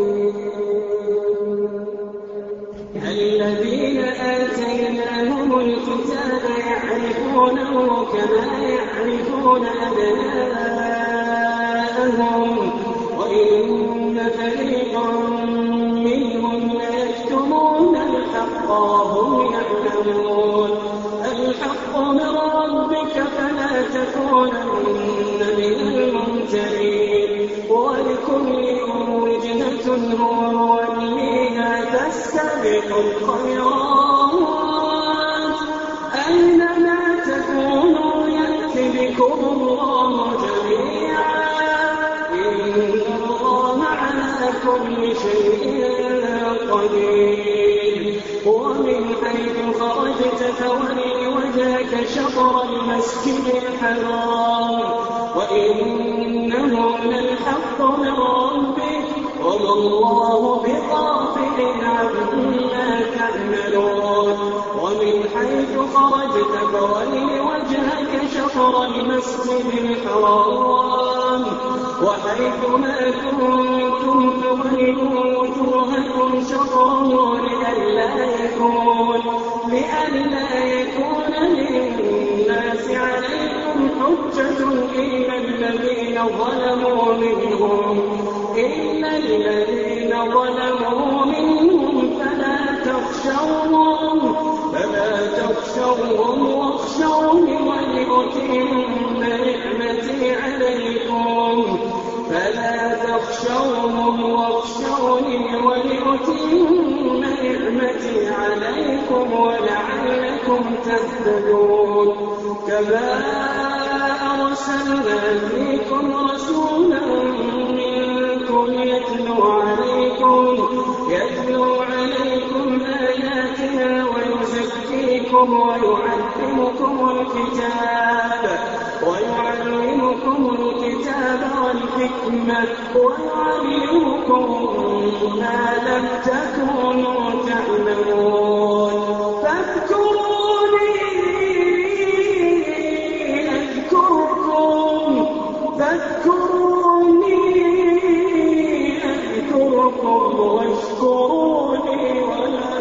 الذين آتيناهم الكتاب يعرفونه كما يعرفون أبناءهم وإن فريقا منهم ليكتمون الحق وهم يعلمون. الحق من ربك فلا تكونن من الممترين ولكل وجهة هو موليها فاستبقوا الخيرات أينما تكونوا يأت بكم الله جميعا إن الله على كل شيء قدير. ومن حيث خرجت فول وجهك شطر المسجد الحرام وإنه للحق من ربك وما الله بغافل عما تعملون. ومن حيث خرجت فول وجهك شطر المسجد الحرام وحيث ما كنتم فولوا وجوهكم شطره لئلا يكون لئلا يكون للناس عليكم حجة إلا الذين ظلموا منهم إلا الذين ظلموا منهم فلا تخشوهم فلا تخشوهم واخشوني ولأتم نعمتي عليكم فلا تخشوهم واخشوني ولأتم نعمتي عليكم ولعلكم تهتدون. كما أرسلنا فيكم رسولا منكم يتلو عليكم يتلو عليكم آياتنا ويزكيكم ويعلمكم الكتاب ويعلمكم الكتاب والحكمة ويعلمكم ما لم تكونوا تعلمون. فاذكروني أذكركم فاذكروني أذكركم واشكروني ولا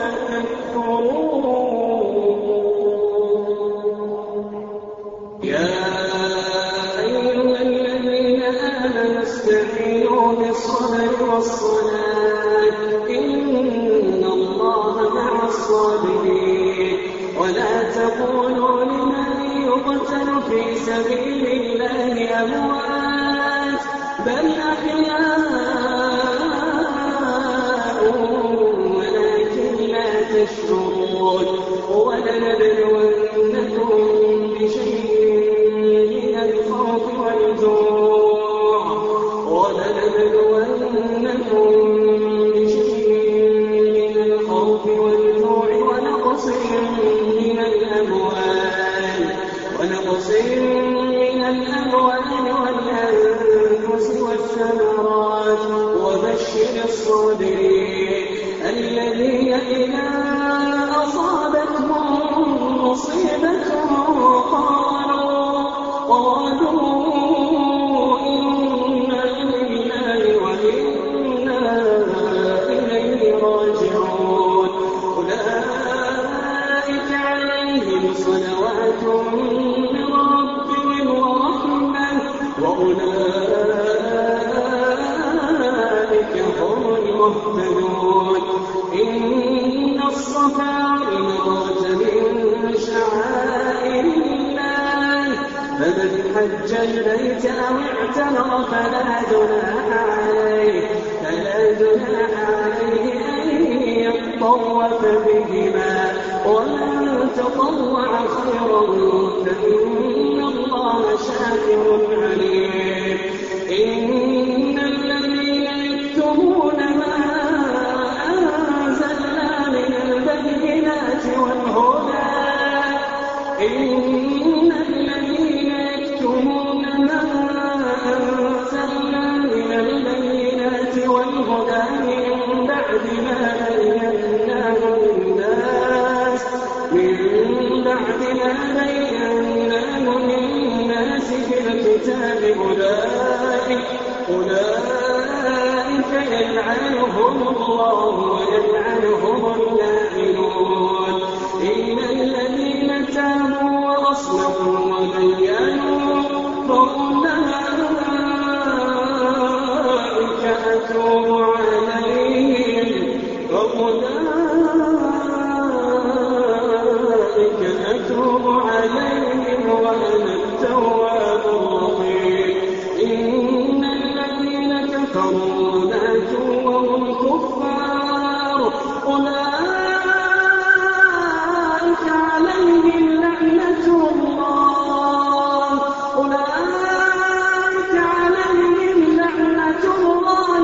تكفرون. يا أيها الذين آمنوا استعينوا بالصبر والصلاة إن الله مع الصابرين. ولا تقولوا لمن يقتل في سبيل الله أموات بل أحياء ولكن لا تشعرون. ولنبلونكم بشيء من الخوف والجوع ولنبلونكم بشيء من الخوف والجوع ونقص من الأموال ونقص من الأموال والأنفس والثمرات وبشر الصابرين الذين إذا أصابتهم مصيبة قالوا قالوا إنا لله وإنا إليه راجعون. أولئك عليهم صلوات من ربهم ورحمة وأولئك هم المهتدون. إن الصفا والمروة من شعائر الله فمن حج البيت أو اعتمر فلا جناح عليه فلا جناح عليه أن يطوف بهما ومن تطوع خيرا فإن الله شاكر عليم. إن الذين الكتاب أولئك أولئك يلعنهم الله ويلعنهم اللاعنون إلا الذين تابوا وأصلحوا وبينوا فأولئك أتوب عليهم فأولئك أتوب عليهم وأنا التواب الرحيم إن الذين كفروا وماتوا وهم كفار أولئك عليهم لعنة الله أولئك عليهم لعنة الله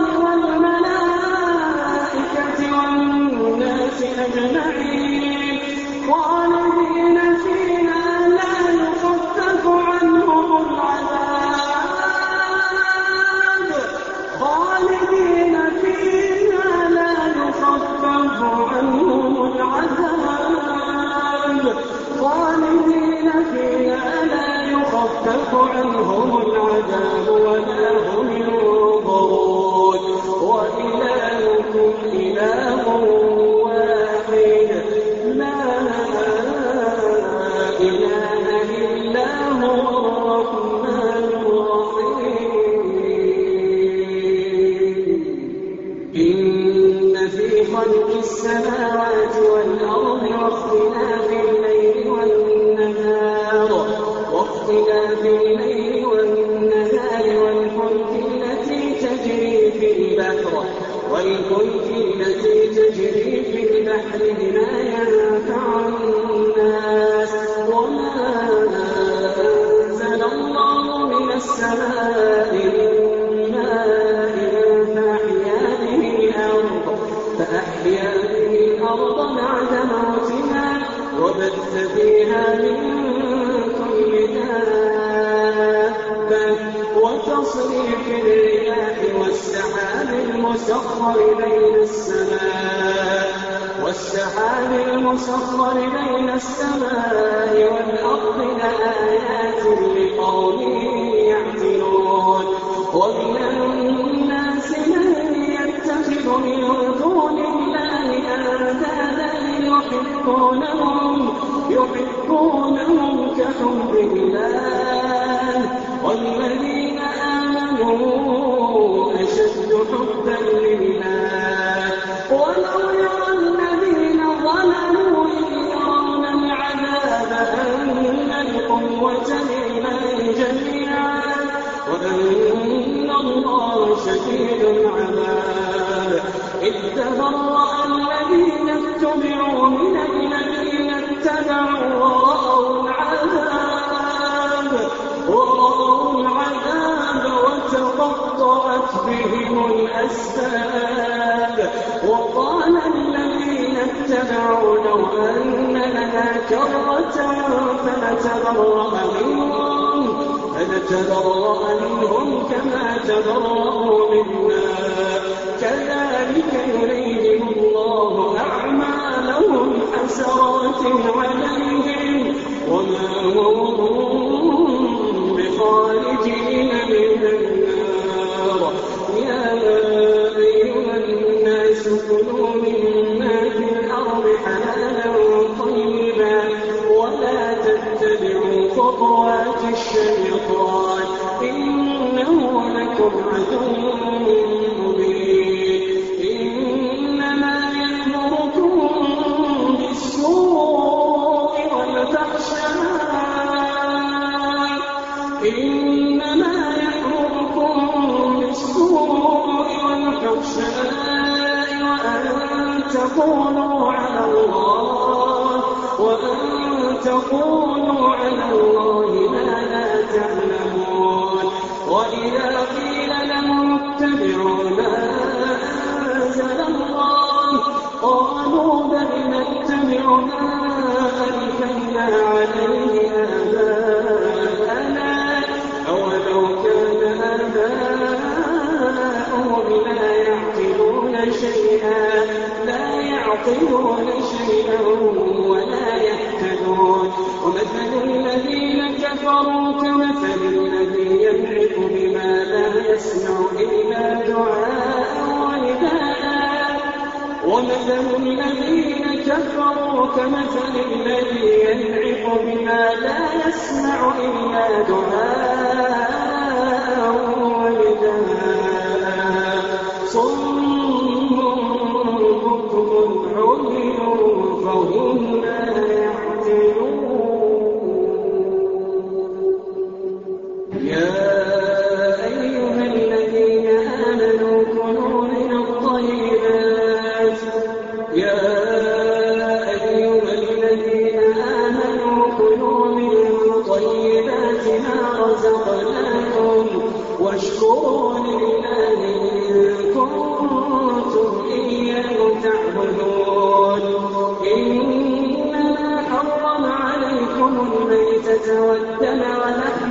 والملائكة والناس أجمعين خالدين فيها لا يخفف عنهم العذاب خالدين فيها لا يخفف عنهم العذاب خالدين فيها لا يخفف عنهم العذاب ولا هم ينظرون وإلهكم إله واحد لا إله إلا هو الرحمن الرحيم إن في خلق السماوات والأرض واختلاف الليل والنهار واختلاف الليل والنهار والفلك التي تجري في البحر والفلك التي تجري في البحر بما ينفع الناس وما أنزل الله من السماء من ماء فأحيا به الأرض فأحيا به الأرض بعد موتها وبث فيها من كل دابة وتصريف الرياح والسحاب المسخر بين السماء والسحاب المسخر بين السماء والأرض لآيات لقوم يعقلون ومن الناس من يتخذ من دون الله أندادا يحبونهم يحبونهم كحب الله والذين آمنوا أشد حبا لله ولو يرى الذين ظلموا إذ يرون العذاب أن القوة لله جميعا وأن الله شديد العذاب إذ تبرأ الذين اتبعوا من الذين اتبعوا ورأوا العذاب ورأوا العذاب وتقطعت بهم الأسباب وقال الذين اتبعوا لو أن لنا كرة فنتبرأ منهم فنتبرأ منهم كما تبرأوا منا كذلك يريهم الله أعمالهم حسرات عليهم وما هم بخارجين من النار يا أيها الناس كلوا مما في الأرض حلالا طيبا ولا تتبعوا خطوات الشيطان إنه لكم عدو مبين إنما يأمركم بالسوء والفحشاء إنما يأمركم بالسوء والفحشاء وأن تقولوا على الله وأن تقولوا على الله ما لا تعلمون وإذا قيل لهم اتبعوا ما أنزل الله قالوا بل نتبع ما ألفينا عليه آباءنا أولو كان آباؤهم لا يعقلون شيئا لا يعقلون شيئا ولا يهتدون ومثل الذين كفروا كمثل الذي يسمع إلا دعاء ونداء ومثل الذين كفروا كمثل الذي ينعق بما لا يسمع إلا دعاء ونداء صم بكم عمي فهم لا يعقلون. يا أيها الذين آمنوا كلوا من الطيبات يا أيها الذين آمنوا كلوا من طيبات ما رزقناكم واشكروا لله إن كنتم إياه تعبدون. إنما حرم عليكم الميتة والدم ولحم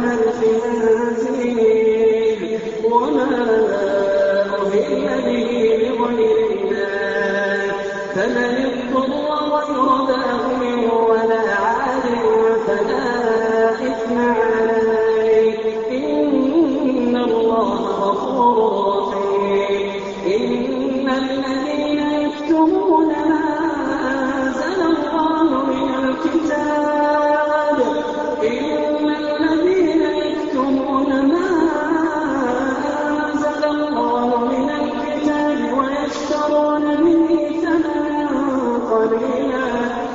الخنزير وما أهل به لغير الله فمن اضطر غير باغ ولا عاد فلا إثم عليه إن الله غفور رحيم. إن الذين يكتمون ما أنزل الله من الكتاب إن الذين يكتمون ما أنزل الله من الكتاب ويشترون به ثمنا قليلا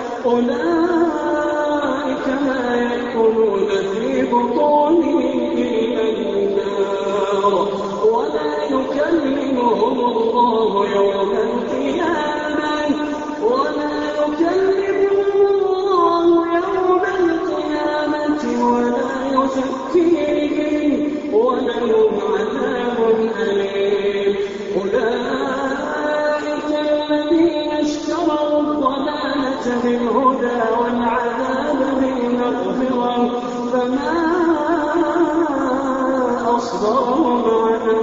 أولئك ما يأكلون في بطونهم إلا النار ولا يكلمهم الله يوم القيامة ولا يكلمهم الله يوم القيامة ولا يزكيهم ولهم عذاب أليم. أولئك الذين اشتروا الضلالة بالهدى والعذاب بالمغفرة فما أصبرهم على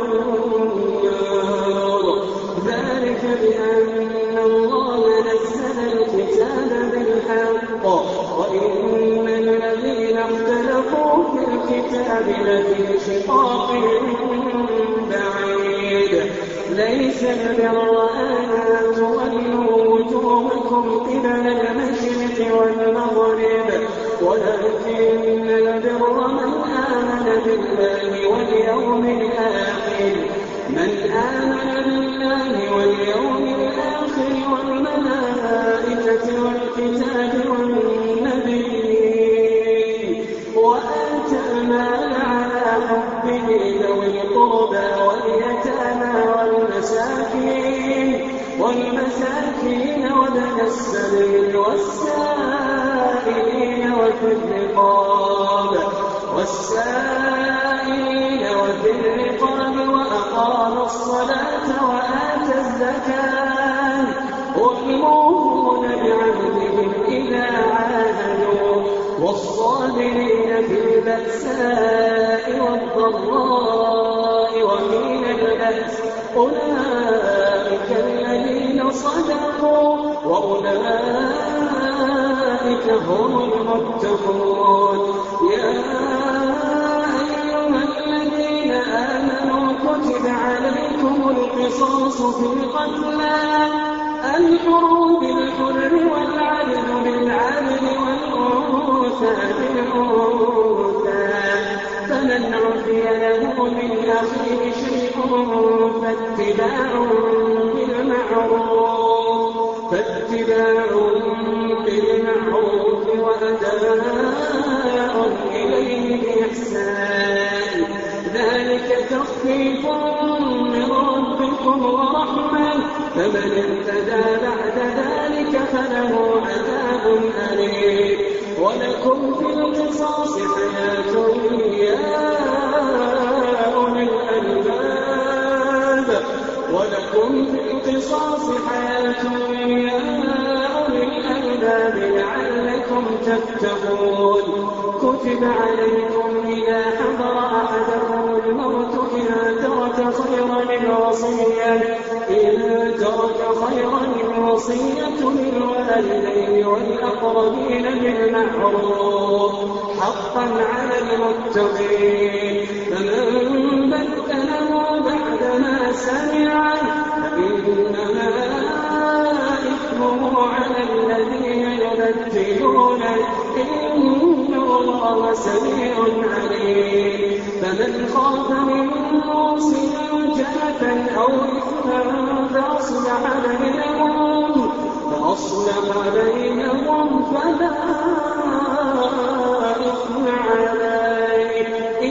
النار ذلك بأن الله نزل الكتاب بالحق وإن الذين اختلفوا في الكتاب لفي شقاق بعيد. ليس البر أن تولوا وجوهكم قبل المشرق والمغرب ولكن البر من آمن بالله واليوم الآخر من آمن بالله واليوم الآخر والملائكة والكتاب والنبيين وآتى المال على حبه ذوي القربى واليتامى والمساكين والمساكين وابن السبيل والسائلين وفي الرقاب والسائلين وفي الرقاب وأقام الصلاة وآتى الزكاة والموفون بعهدهم إذا عاهدوا والصابرين في البأساء والضراء وحين البأس أولئك الذين صدقوا وأولئك هم المتقون. يا أيها الذين آمنوا كتب عليكم القصاص في القتلى الحر بالحر والعبد بالعبد والأنثى بالأنثى فمن عفي له من أخيه شيء فاتباع بالمعروف فاتباع بالمعروف وأداء إليه بإحسان ذلك تخفيف من ربكم ورحمة فمن اهتدى بعد ذلك فله عذاب أليم. ولكم في القصاص حياة يا أولي الألباب ولكم في القصاص حياة يا أولي الألباب لعلكم تتقون. كتب عليكم إذا حضر أحدكم الموت إن ترك خيرا الوصية إن ترك خيرا الوصية للوالدين والأقربين بالمعروف حقا على المتقين فمن بدله بينهم فأصلح بينهم فلا إثم عليه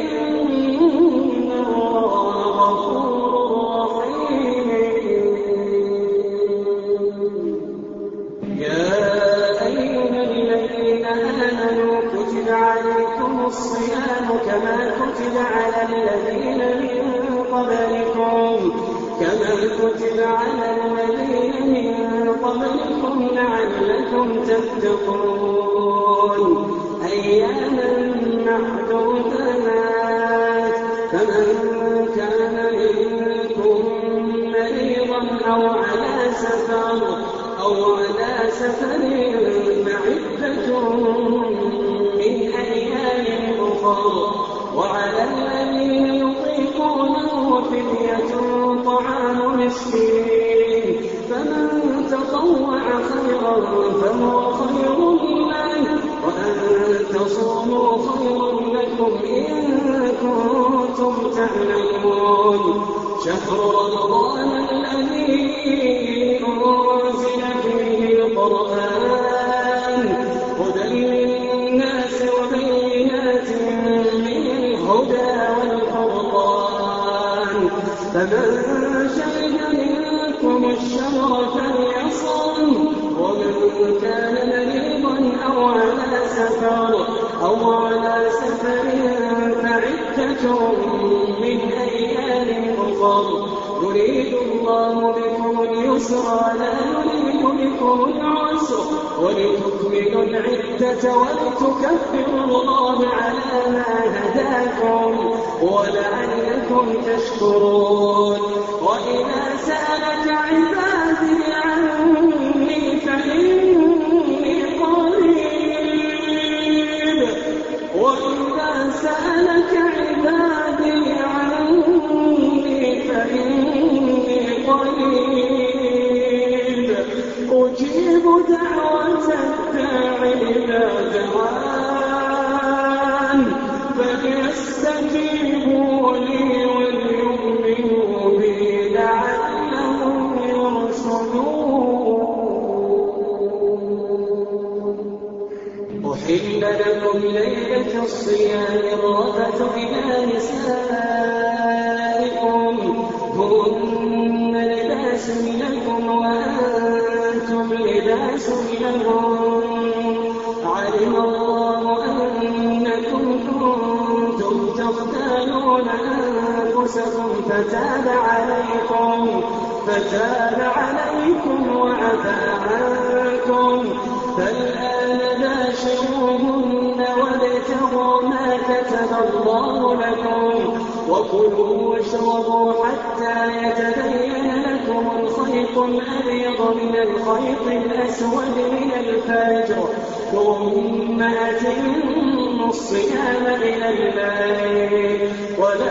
إن الله غفور رحيم. يا أيها الذين آمنوا كتب عليكم الصيام كما كتب على الذين من قبلكم كما كتب على الذين من قبلكم لعلكم تتقون أياما معدودات فمن كان منكم مريضا أو على سفر أو على سفر فعدة من أيام أخر وعلى الذين يطيقونه فدية طعام مسكين فمن تطوع خيرا فهو خير له وأن تصوموا خير لكم إن كنتم تعلمون. شهر رمضان الذي أنزل فيه القرآن هدى للناس وبينات من الهدى والفرقان فمن شهد منكم الشهر فليصم ومن كان مريضا أو على سفر أو على سفر فعدة من أيام أخر يريد الله بكم اليسر ولا يريد بكم العسر ولتكملوا العدة ولتكبروا الله على ما هداكم ولعلكم تشكرون. وإذا سألك عبادي عني فإني قريب وإذا سألك عبادي عني فإني قريب أجيب دعوة الداع إذا دعان فليستجيبوا لي وليؤمنوا بي لعلهم يرشدون. أحل لكم ليلة الصيام الرفث إلى نسائكم هن لباس لكم وأنتم لباس لهم علم الله أنكم كنتم تختانون أنفسكم فتاب عليكم فتاب عليكم وعفى عنكم فالآن باشروهن وابتغوا ما كتب الله لكم وكلوا واشربوا حتى يتبين لكم الخيط الأبيض من الخيط الأسود من الفجر ثم أتموا الصيام إلى الليل ولا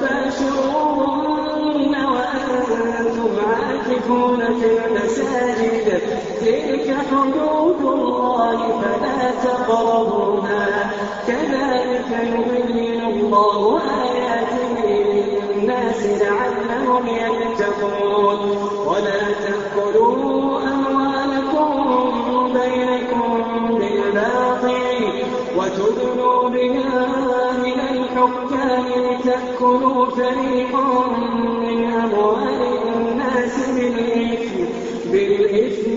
تباشروهن وأنتم عاكفون في المساجد تلك حدود الله فلا تقربوها كذلك يبين الله آياته للناس لعلهم يتقون. ولا تأكلوا أموالكم بينكم بالباطل وتدلوا بها إلى الحكام لتأكلوا فريقا من أموال الناس بالإثم بالإثم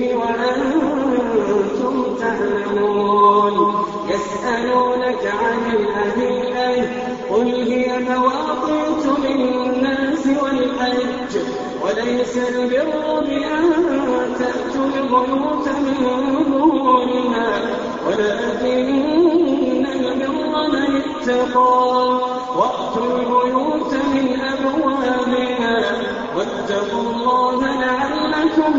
وأنتم تعلمون. يسألونك عن الأهلة قل هي مواقيت للناس والحج وليس البر بأن تأتوا البيوت من ظهورها ولكن البر من اتقى وأتوا البيوت من أبوابها واتقوا الله لعلكم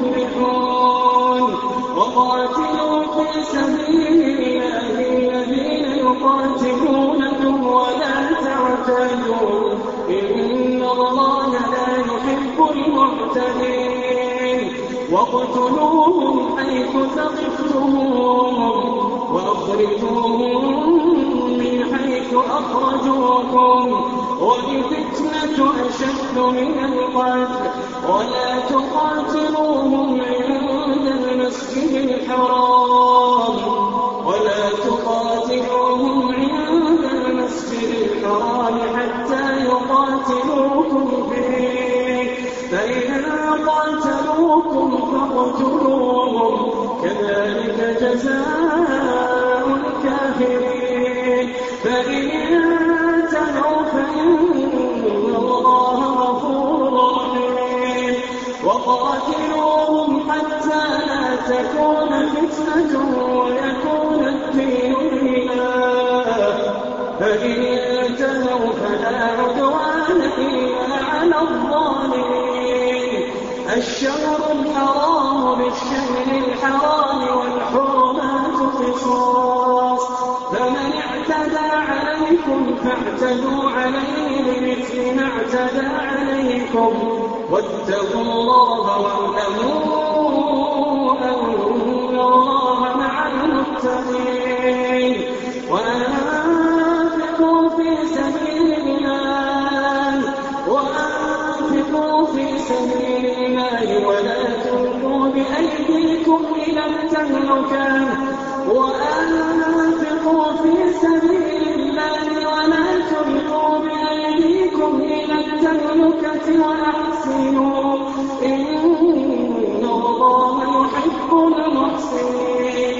تفلحون. وقاتلوا في سبيل الله الذين يقاتلونكم ولا تعتدوا إن الله لا يحب المعتدين. واقتلوهم حيث ثقفتموهم وأخرجوهم من حيث أخرجوكم والفتنة أشد من القتل ولا تقاتلوهم عند المسجد الحرام ولا تقاتلوهم عند المسجد الحرام حتى يقاتلوكم فيه فإن قاتلوكم فاقتلوهم كذلك جزاء الكافرين فإن انتهوا فإن الله غفور رحيم وقاتلوهم حتى لا تكون فتنة ويكون الدين لله فإن انتهوا فلا عدوان إلا على الظالمين الشهر الحرام بالشهر الحرام والحرمات قصاص فمن اعتدى عليكم فاعتدوا عليه بمثل ما اعتدى عليكم واتقوا الله واعلموا أن الله مع المتقين وأنفقوا في سبيل الله وأنفقوا في سبيل الله ولا تلقوا بأيديكم إلى التهلكة وأنفقوا في سبيل الله ولا تلقوا بأيديكم إلى التهلكة وأحسنوا إن الله يحب المحسنين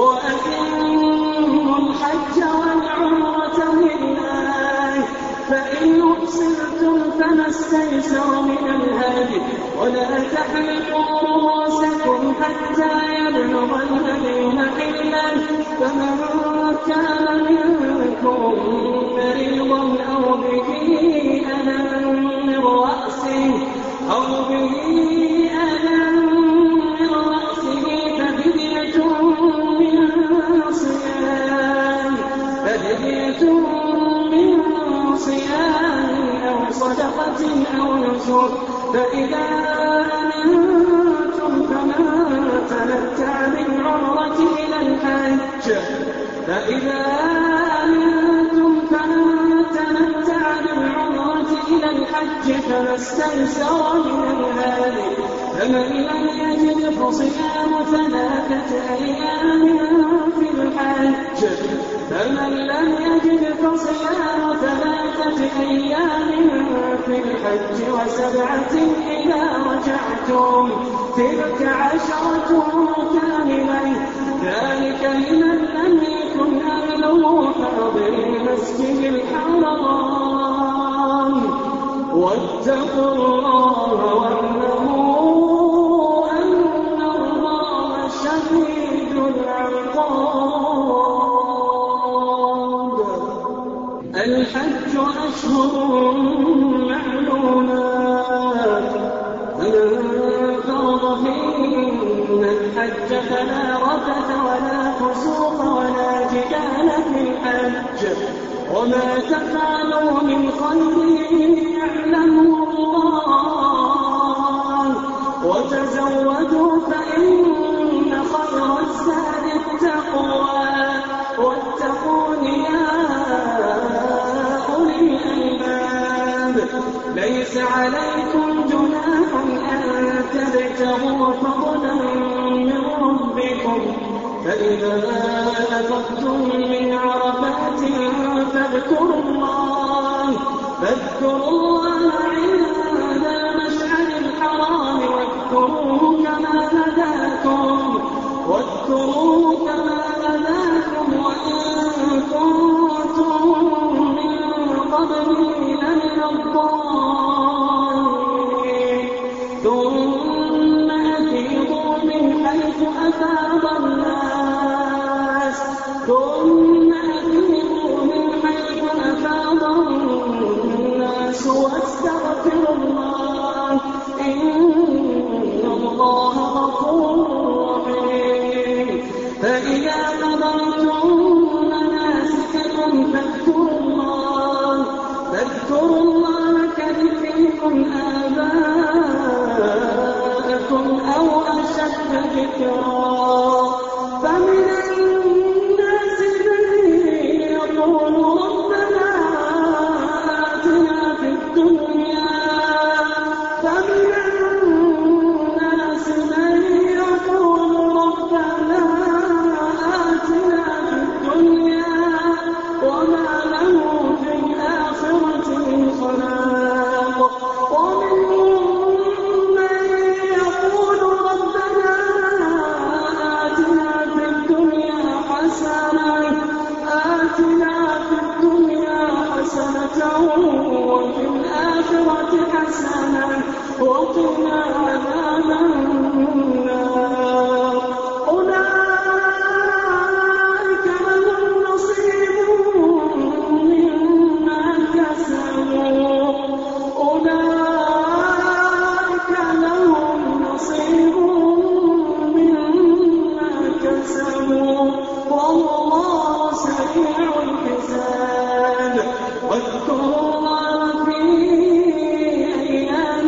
وأتموا الحج والعمرة لله فإن أحصرتم فما استيسر من الهدي ولا تحلقوا رؤوسكم حتى يبلغ الهدي محله فمن كان منكم مريضا أو به أذى من رأسه أو به أذى من رأسه ففدية من صيام ففدية من صيام أو صدقة أو نسك فإذا أمنتم فمن تمتع بالعمرة إلى الحج فإذا أمنتم فمن تمتع بالعمرة إلى الحج فما استيسر من الهدي فمن لم يجد فصيام ثلاثة أيام في الحج فمن لم يجد فصيام ثلاثة أيام في الحج وسبعة إذا رجعتم تلك عشرة كاملة ذلك لمن لم يكن أهله حاضر المسجد الحرام واتقوا الله واعلموا أن الله شديد العقاب الحج أشهر معلومات فمن فرض فيهن الحج فلا رفث ولا فسوق ولا جدال في الحج وما تفعلوا من خير يعلمه الله وتزودوا فإن خير الزاد التقوى واتقون يا أولي الألباب ليس عليكم جناح أن تبتغوا فضلا من ربكم فإذا أفضتم من عرفات فاذكروا الله فاذكروا الله عند المشعر الحرام واذكروه كما هداكم واذكروه كما هداكم وإن كنتم من قبله لمن الضالين ثم أفيضوا من حيث أفاض الناس ثم أفيضوا من حيث أفاض الناس واستغفروا الله إن الله غفور رحيم فإذا قضيتم مناسككم فاذكروا الله فاذكروا الله كذكركم آباءكم أو أشد ذكرا فمن الناس من يقول ربنا آتنا حسنة وقنا عذاب النار أولئك لهم نصيب مما كسبوا أولئك لهم نصيب مما كسبوا والله سريع الحساب واذكروا الله في أيام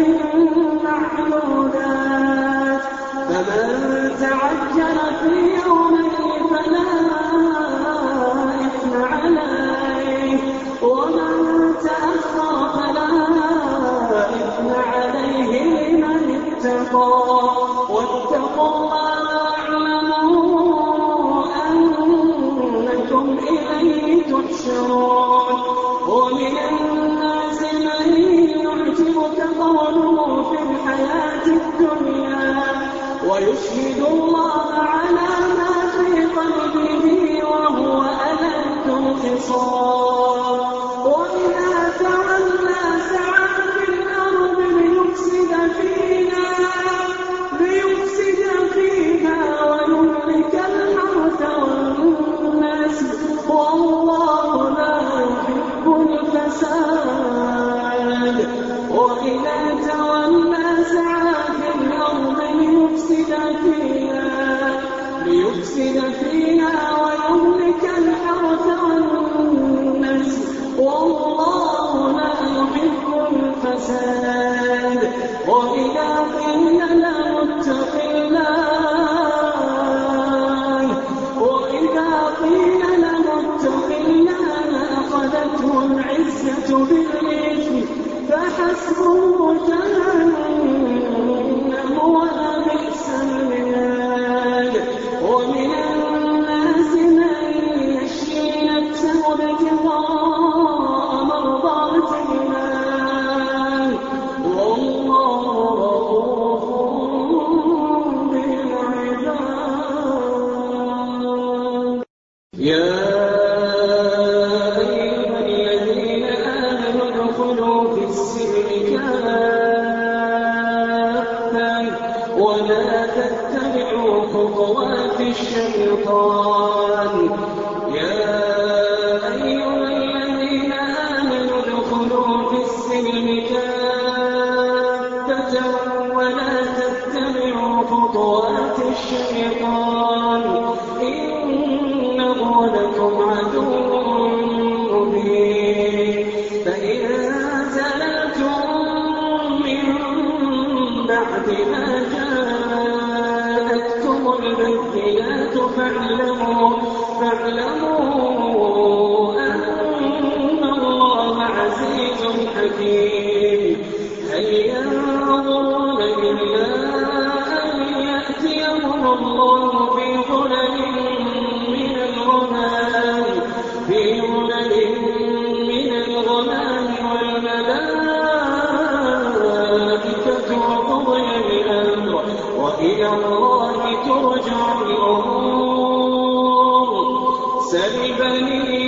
معدودات فمن تعجل في يومين فلا إثم عليه ومن تأخر فلا إثم عليه لمن اتقى واتقوا الله واعلموا أنكم إليه تحشرون ومن الناس من يعجبك قوله في الحياة الدنيا ويشهد الله على ما في قلبه وهو ألد الخصام وإذا تولى سعى في الأرض ليفسد فيها ليفسد فيها ويهلك الحرث والنسل والله لا يحب الفساد وإذا تولى سعى في الأرض ليفسد فيها ليفسد فيها ويهلك الحرث والنسل والله لا يحب الفساد وإذا قيل له اتق الله وإذا قيل له اتق الله أخذته العزة بالإثم فحسبه جهنم ولبئس المهاد ومن الناس من يشري نفسه ابتغاء مرضات الله والله رؤوف بالعباد يا أيها الذين آمنوا ادخلوا في السلم كافة ولا تتبعوا خطوات الشيطان يا أيها الذين آمنوا ادخلوا في السلم كافة ولا تتبعوا خطوات الشيطان إنه لكم عدو مبين فإن زللتم من بعد ما جاءتكم البينات فاعلموا فاعلموا أن الله عزيز حكيم هل ينظرون إلا أن يأتيهم الله في ظلل من الغمام في ظلل من الغمام والملائكة وقضي الأمر وإلى الله ترجع الأمور سل بني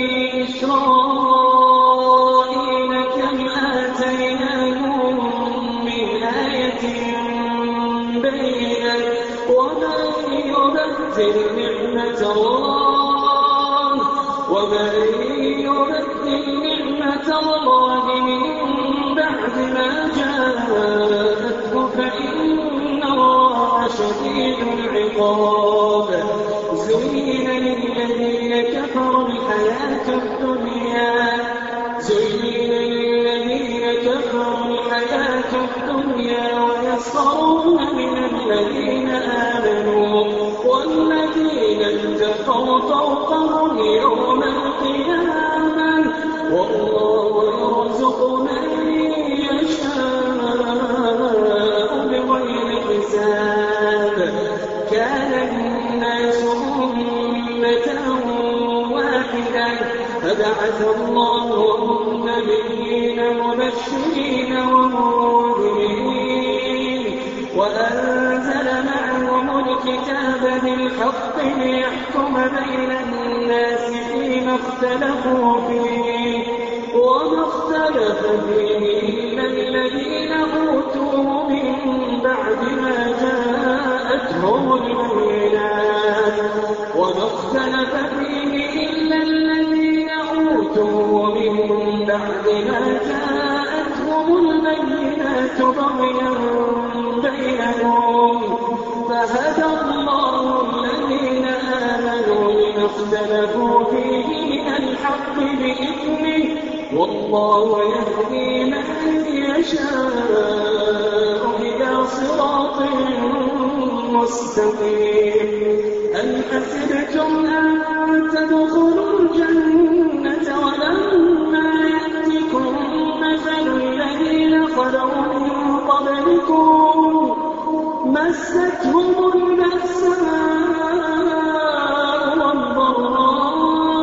إسرائيل كم آتيناهم من آية بينة ومن يبدل نعمة الله ومن يبدل نعمة الله من بعد ما جاءته فإن الله شديد العقاب زين للذين كفروا الحياة الدنيا زين للذين كفروا الحياة الدنيا ويسخرون من الذين آمنوا والذين اتقوا فوقهم يوم القيامة والله يرزق من يشاء بغير حساب كان الناس أمة واحدة فبعث الله النبيين مبشرين ومنذرين وأنزل معهم الكتاب بالحق ليحكم بين الناس فيما اختلفوا فيه وما اختلف فيه إلا الذين جاءتهم البينات وما اختلف فيه إلا الذين أوتوا من بعد ما جاءتهم البينات بغيا بينهم فهدى الله الذين آمنوا لما اختلفوا فيه من الحق بإذنه والله يهدي من يشاء إلى صراط مستقيم. أم حسبتم أن تدخلوا الجنة ولما يأتكم مثل الذين خلوا من قبلكم مستهم البأساء والضراء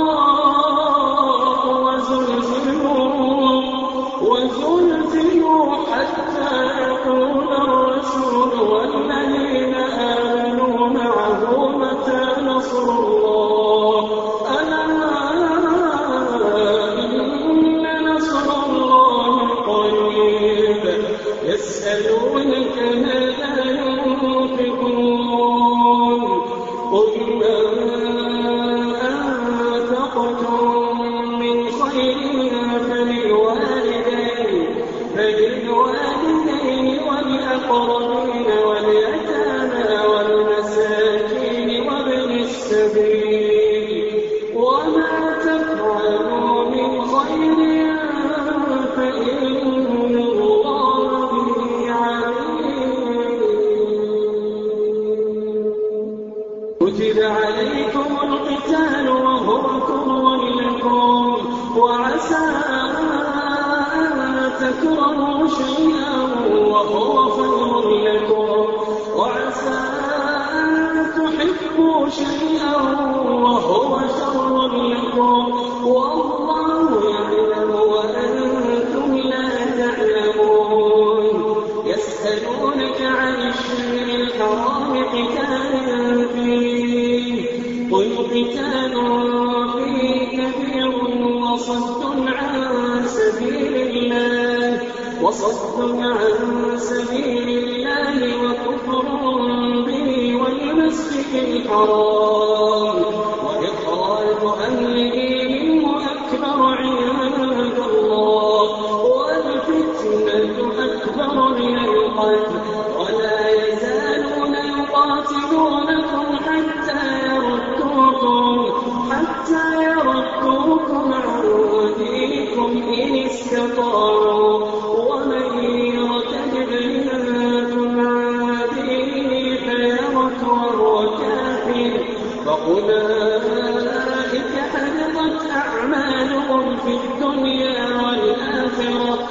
وزلزلوا وزلزلوا حتى يقول الرسول والذين آمنوا معه متى نصر الله ألا إن نصر الله قريب. يسألونك ماذا ينفقون قل ما أنفقتم من خير فللوالدين فللوالدين والأقربين واليتامى والمساكين وابن السبيل وما تفعلوا من خير فإن الله به عليم. كتب عليكم القتال وهو كره لكم وعسى أن تكرهوا شيئا وهو خير لكم وعسى أن تحبوا شيئا وهو شر لكم والله يعلم وأنتم لا تعلمون. يسألونك عن الشهر الحرام قتال فيه قل قتال فيه كبير وصد عن سبيل الله وصد عن سبيل الله وكفر به والمسجد الحرام وإخراج أهله منه أكبر عند الله والفتنة أكبر من القتل ولا يزالون يقاتلونكم حتى يردوكم حتى يردوكم عن دينكم إن استطاعوا ومن يرتد منكم عن دينه فيمت وهو كافر فأولئك حبطت أعمالهم في الدنيا والآخرة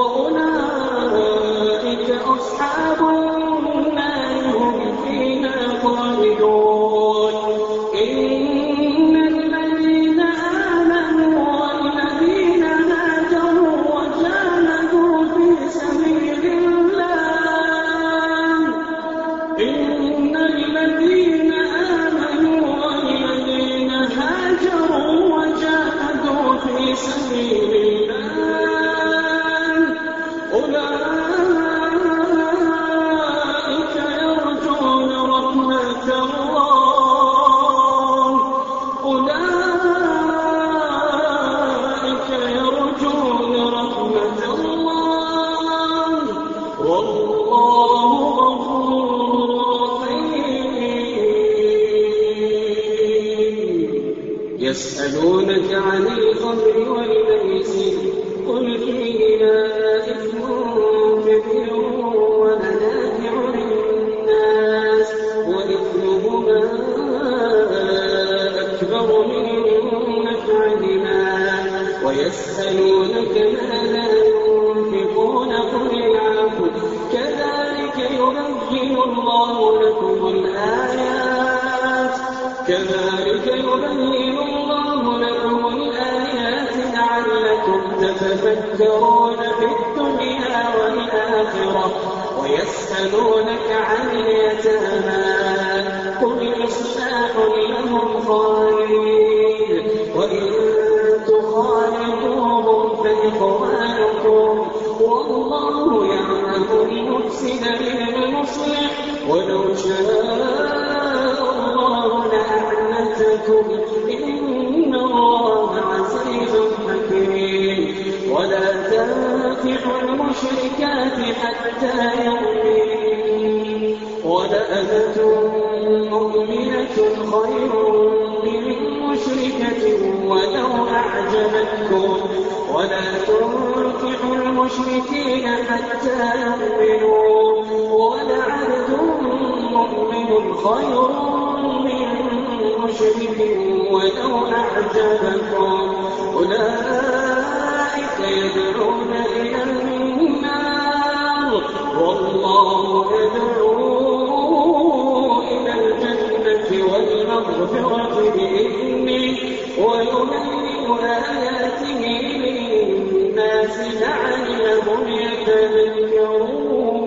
وأولئك أصحاب النار هم فيها خالدون. إن الذين آمنوا والذين هاجروا وجاهدوا في سبيل الله إن الذين آمنوا والذين هاجروا وجاهدوا في سبيل الله أولئك يرجون رحمة الله أولئك يرجون رحمة الله والله غفور رحيم. يسألونك عن الخمر والميسر قل فيهما إثم كبير ومنافع للناس وإثمهما أكبر من نفعهما ويسألونك ماذا ينفقون قل العفو كذلك يبين الله لكم الآيات كذلك يبين الله لكم الآيات لعلكم تتفكرون في الدنيا والآخرة. ويسألونك عن اليتامى قل إصلاح لهم خير وإن تخالطوهم فإخوانكم والله يعلم المفسد من المصلح ولو شاء الله لأعنتكم إن الله عزيز حكيم ولا تنكحوا المشركات حتى يؤمنوا ولأمة مؤمنة خير من مشركة ولو أعجبتكم ولا تنكحوا المشركين حتى يؤمنوا ولعبد مؤمن خير من مشرك ولو أعجبكم أولئك يدعون إلى النار والله يدعو إلى الجنة والمغفرة بإذنه ويبين آياته للناس لعلهم يتذكرون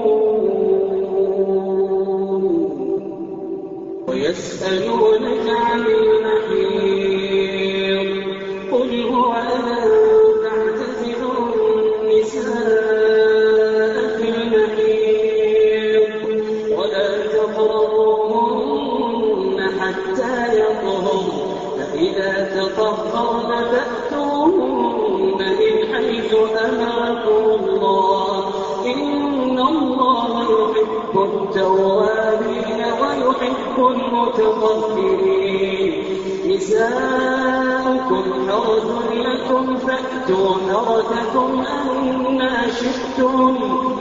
ويسألونك عن المحيض قل هو أذى فاعتزلوا النساء في المحيض ولا تقربوهن حتى يطهرن فإذا تطهرن فأتوهن من حيث أمركم الله إن الله يحب التوابين ويحب المتطهرين نساؤكم حرث لكم فأتوا حرثكم أنى شئتم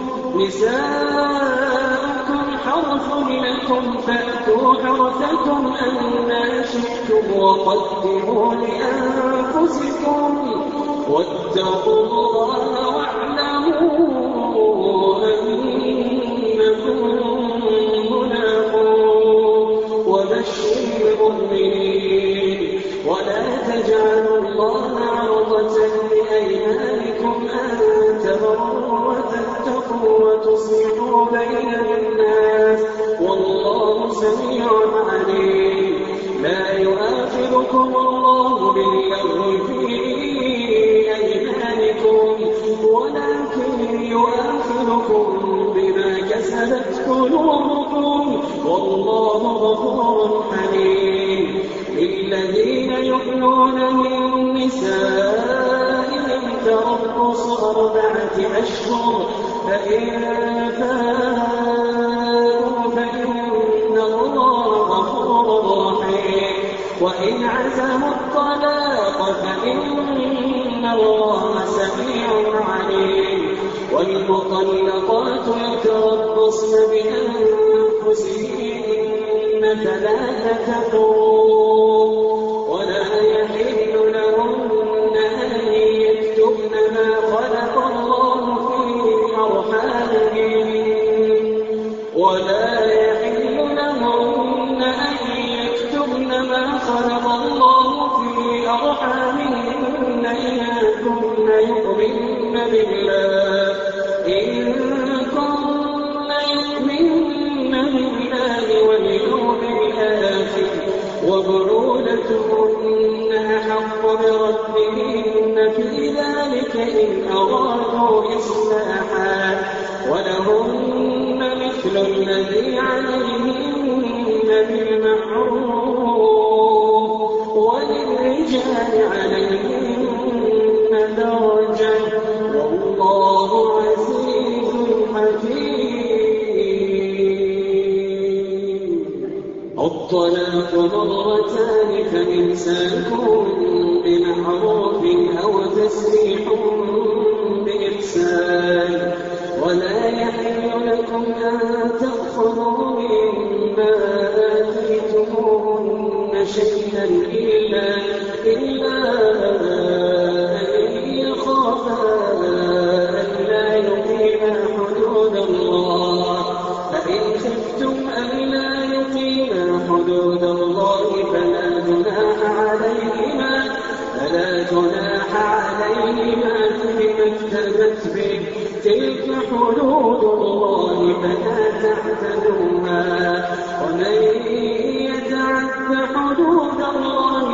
نساؤكم حرث لكم فأتوا حرثكم أنى شئتم وقدموا لأنفسكم واتقوا الله واعلموا أنكم ملاقوه وبشر المؤمنين ولا تجعلوا الله عرضة لأيمانكم أن تبروا وتتقوا وتصلحوا بين الناس والله سميع عليم لا يؤاخذكم الله باللغو في أيمانكم ولكن يؤاخذكم بما كسبت قلوبكم والله غفور حليم للذين يؤلون من نسائهم تربص أربعة أشهر فإن فاءوا فإن الله غفور رحيم وإن عزموا الطلاق فإن الله سميع عليم والمطلقات يتربصن بأنفسهن ثلاثة قروء ولا يحل لهن أن يكتمن ما خلق الله في أرحامهن ولا يحل لهن أن يكتمن ما خلق الله في أرحامهن إن كن يؤمن بالله إن كن يؤمن بالله واليوم الآخر وبعولتهن أحق بردهن في ذلك إن أرادوا إصلاحا ولهن مثل الذي عليهن بالمعروف وللرجال عليهن درجة والله عزيز حكيم الطلاق مرتان فإمساكم بمعروف أو تسريح بإحسان ولا يحل لكم أن تأخذوا مما آتيتموهن شيئا إلا إلا أن يخافا ألا يقيما حدود الله فإن خفتم ألا يقيما حدود الله فلا جناح عليهما فلا جناح عليهما فيما افتدت به تلك حدود الله فلا تعتدوها ومن يتعد حدود الله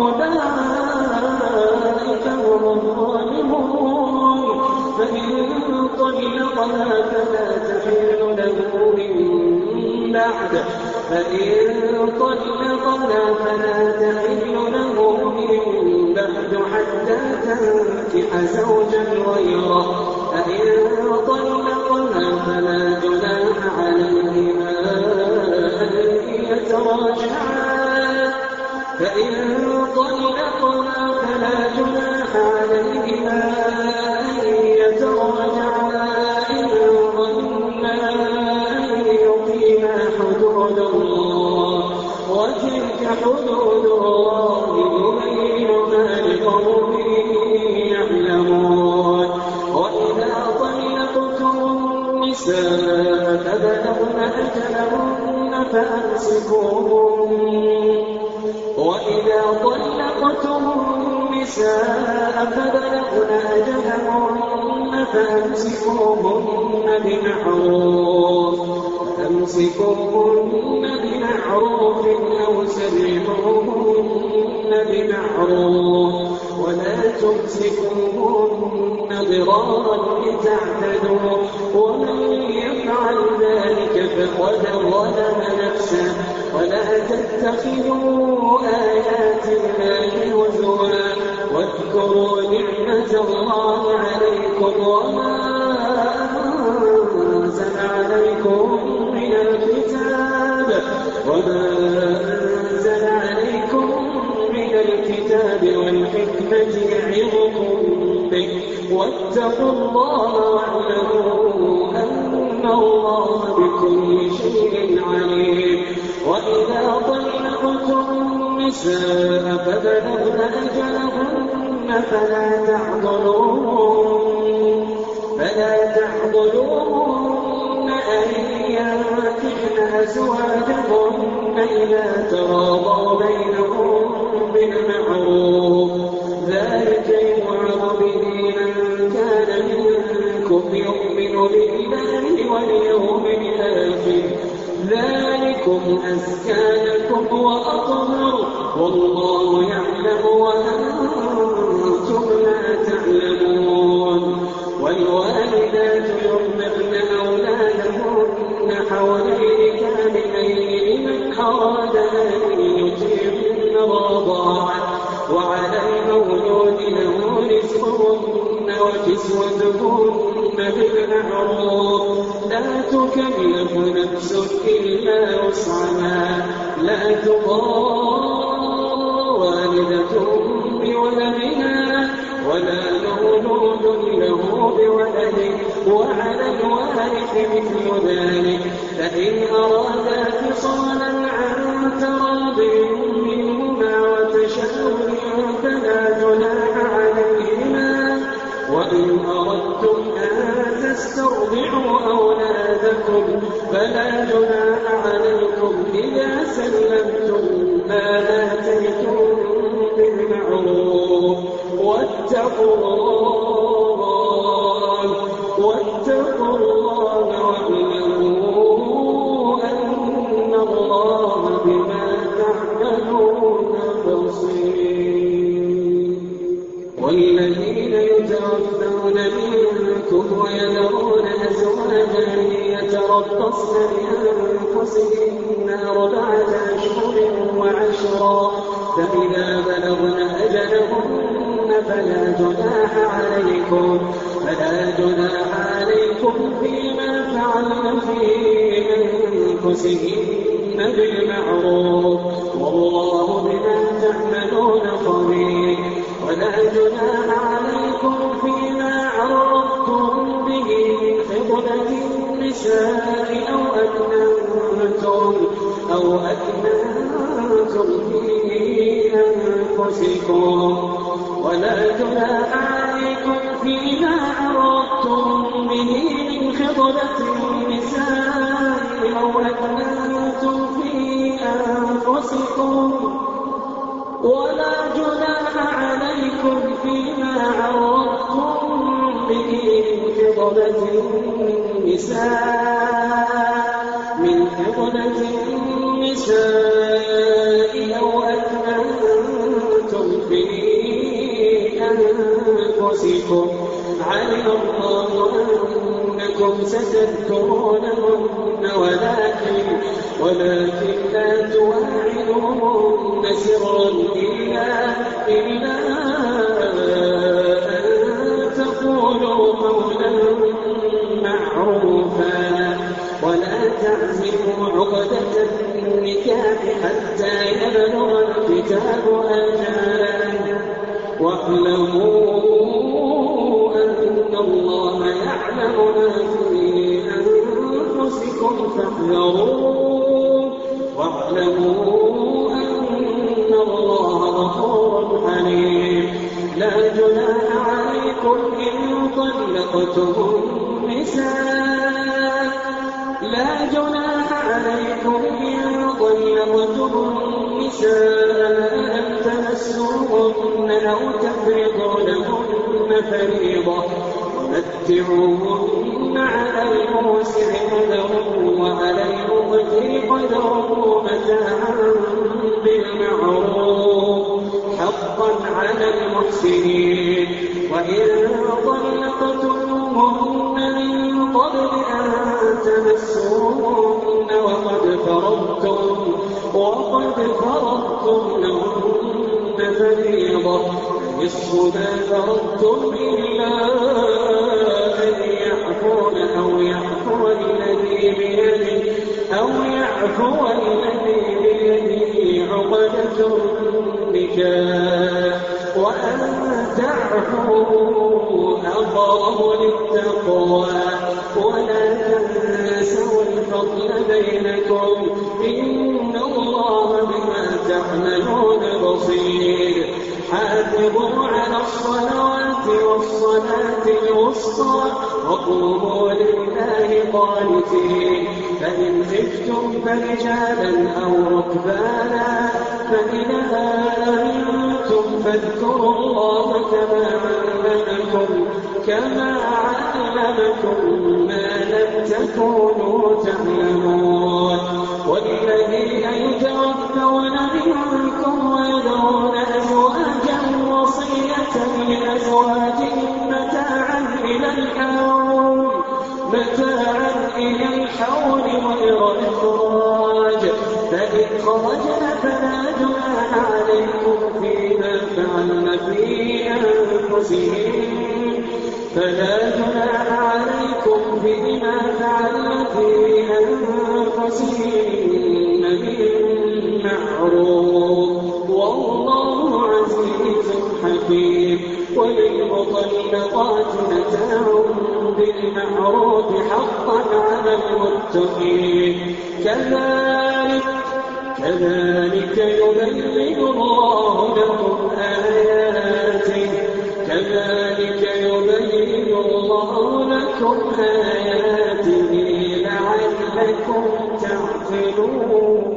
فأولئك هم الظالمون فإن طلقها فلا تحل له من بعد فإن طلقنا فلا تحل له من بعد حتى تنكح زوجا غيره فإن طلقنا فلا جناح عليهما أن يتراجعا فإن طلقنا فلا جناح عليهما أن يتراجعا إن ظنا أن يقيما حدود الله وتلك حدود الله يبينها لقوم يعلمون وإذا طلقتم النساء فبلغن أجلهن فأمسكوهن وإذا طلقتم النساء فبلغن أجلهن فأمسكوهن بمعروف فأمسكوهن بمعروف أو سرحوهن بمعروف ولا تمسكوهن ضرارا لتعتدوا ومن يفعل ذلك فقد ظلم نفسه ولا تتخذوا آيات الله هزوا واذكروا نعمة الله عليكم وما أنزل عليكم من الكتاب وما أنزل عليكم من الكتاب والحكمة يعظكم به واتقوا الله واعلموا أن الله بكل شيء عليم وإذا طلقتم النساء فبلغن أجلهن فلا تعضلوهن فلا تعضلوهن أن ينكحن أزواجهن إذا تراضوا بينهم بالمعروف ذلك يوعظ به من كان منكم يؤمن بالله واليوم الآخر ذلكم أزكى لكم وأطهر والله يعلم وأنتم لا تعلمون والوالدات يرضعن أولادهن حوالين كاملين لمن أراد أن يتم الرضاعة وعلى المولود له رزقهن وكسوتهن بالمعروف لا تكلف نفس إلا وسعها لا تضار والدة بولدها ولا مولود له بولده وعلى الوارث مثل ذلك فإن أرادا فصالا عن تراض منهما وتشاور فلا جناح عليهما وإن أردتم أن تسترضعوا أولادكم فلا جناح عليكم إذا سلمتم ما آتيتم بالمعروف واتقوا الله واتقوا الله واعلموا أن الله بما تعملون بصير والذين يتوفون منكم ويذرون أزواجا يتربصن بأنفسهن أربعة أشهر وعشرا فإذا بلغن أجلهن فلا جناح عليكم فلا جناح عليكم فيما فعلن في أنفسهن بالمعروف والله بما تعملون خبير ولا جناح عليكم فيما عرضتم به من خطبة النساء أو أكننتم أو أكننتم في أنفسكم ولا جناح عليكم فيما عرضتم به من خطبة النساء أو أكننتم في أنفسكم ولا جناح عليكم فيما عرضتم به من خطبة النساء من خطبة النساء أو أكننتم في أنفسكم علم الله أنكم ستذكرونهن ولكن ولكن لا تواعدوهن سرا إلا إلا أن تقولوا قولا معروفا ولا تعزموا عقدة النكاح حتى يبلغ الكتاب أجله واعلموا أن الله يعلم ما في أنفسكم فاحذروه واعلموا أن الله غفور حليم. لا جناح عليكم إن طلقتم النساء لا جناح عليكم إن طلقتم النساء أن تمسوهن أو تفرضوا لهن فريضة ومتعوهن على الموسع قدره وعلى المقتر قدره متاعا بالمعروف حقا على المحسنين. وإن طلقتموهن من قبل أن تمسوهن وقد فرضتم وقد فرضتم لهن فريضة نصف ما فرضتم إلا أن يعفون أو يعفو الذي بيده أو يعفو الذي بيده عقدة النكاح وأن تعفوا أقرب للتقوى ولا تنسوا الفضل بينكم إن الله بما تعملون بصير. حافظوا على الصلوات والصلاة الوسطى وقوموا لله قانتين. فإن خفتم فرجالا أو ركبانا فإذا أمنتم فاذكروا الله كما علمكم كما علمكم ما لم تكونوا تعلمون. والذين يتوفون منكم ويذرون أزواجا وصية لأزواجهم متاعا إلى الحول متاعا إلى الحول غير إخراج فإن خرجن فلا جناح عليكم فيما فعلن في أنفسهن فلا جناح عليكم فيما فعلن في أنفسهن بالمعروف والله عزيز حكيم. وللمطلقات متاع بالمعروف حقا على المتقين. كذلك كذلك يبين الله لكم آياته كذلك يبين الله لكم آياته لعلكم تعقلون.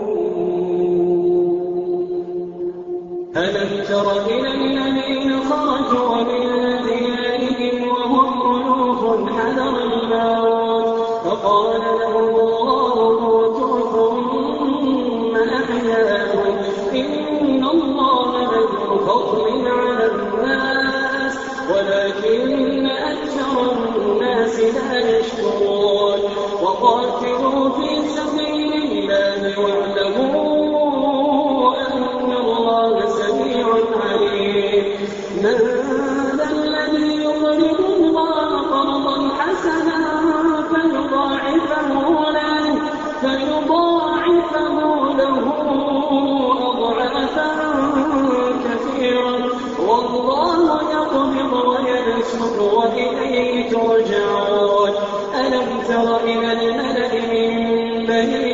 ألم تر إلى الذين خرجوا من ديارهم وهم ألوف حذر الموت فقال لهم الله موتوا ثم أحياهم إن الله لذو فضل على الناس ولكن أكثر الناس لا يشكرون. وقاتلوا في سبيل الله واعلموا أن الله سميع عليم. من ذا الذي يقرض الله قرضا حسنا فيضاعفه له فيضاعفه له أضعافا كثيرا والله يقبض ويبسط وإليه ترجعون. ألم تر إلى الملأ من بني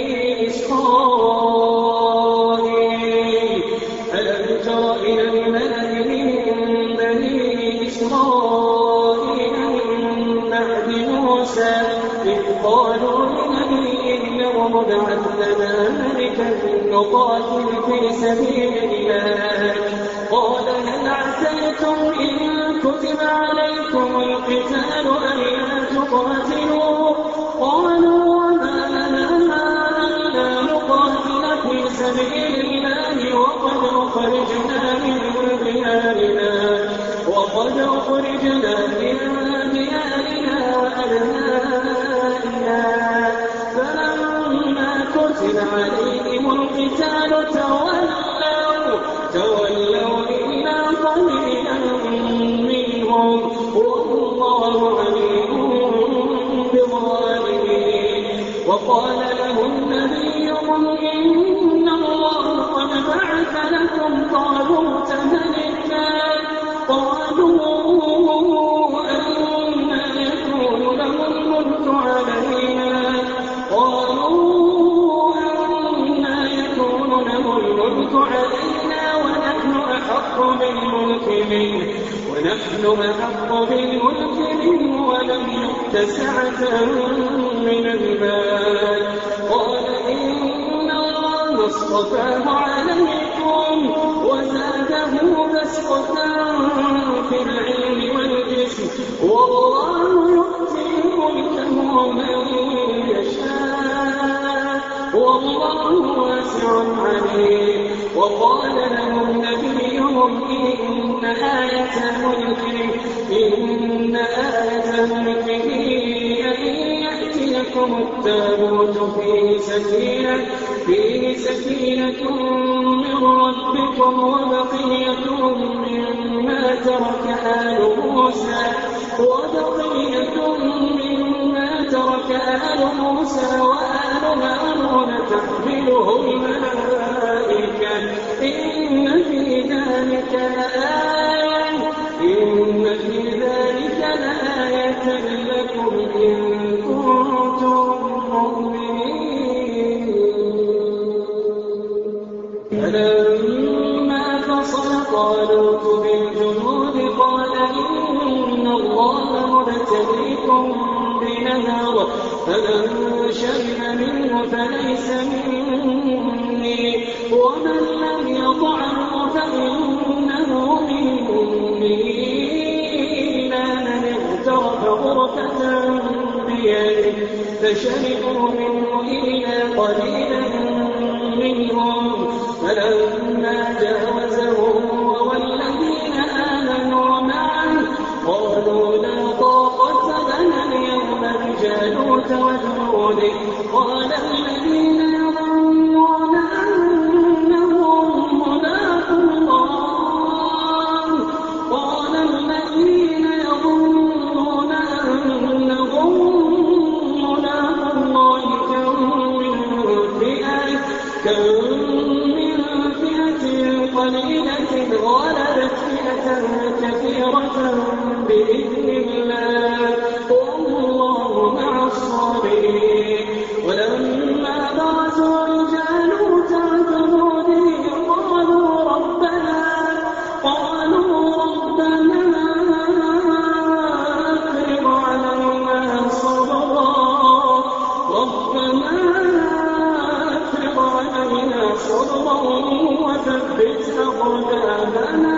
إسرائيل ألم تر إلى الملأ من بني إسرائيل من بعد موسى إذ قالوا لنبي له ابعث لنا ملكا نقاتل في سبيل الله قال هل عسيتم إن كتب عليكم القتال ألا تقاتلوا قالوا وما لنا ألا نقاتل في سبيل الله وقد أخرجنا من ديارنا وقد أخرجنا من ديارنا وأبنائنا كتب عليهم القتال تولوا تولوا إلا قليلا منهم والله عليم بالظالمين. وقال لهم نبيهم إن الله قد بعث لكم طالوت ملكا قالوا أنا يكون له الملك علينا قالوا أنا يكون له الملك علينا ونحن أحق بالملك منه ونحن أحق بالملك منه ولم يؤت سعة من المال قال إن الله اصطفاه عليكم وزاده بسطة في العلم والجسم والله يؤتي ملكه من يشاء والله واسع عليم. وقال لهم نبيهم إن آية ملكه إن آية ملكه أن يأتيكم التابوت فيه سكينة فيه سكينة من ربكم وبقية مما ترك آل موسى وبقية مما ترك آل موسى وآل هارون تحمله الملائكة إن في ذلك لآية إن في ذلك لآية لكم إن كنتم مؤمنين. فلما فصل طالوت بالجنود قال إن الله مبتليكم بنهر فمن شرب منه فليس مني ومن لم يطعمه فإنه مني إلا من اغترف غرفة بيده فشربوا منه إلا قليلا منهم فلما جاوزه والذين آمنوا معه قالوا لا طاقة لنا اليوم بجالوت وجنوده قال الذين يظنون أنهم ملاقو الله قال الذين يظنون أنهم ملاقو الله كم من فئة كم من فئة قليلة غلبت فئة كثيرة بإذن الله والله مع الصابرين. ولما برزوا لجالوت وجنوده قالوا ربنا قالوا ربنا أفرغ علينا صبرا ربنا أفرغ علينا صبرا وثبت أقدامنا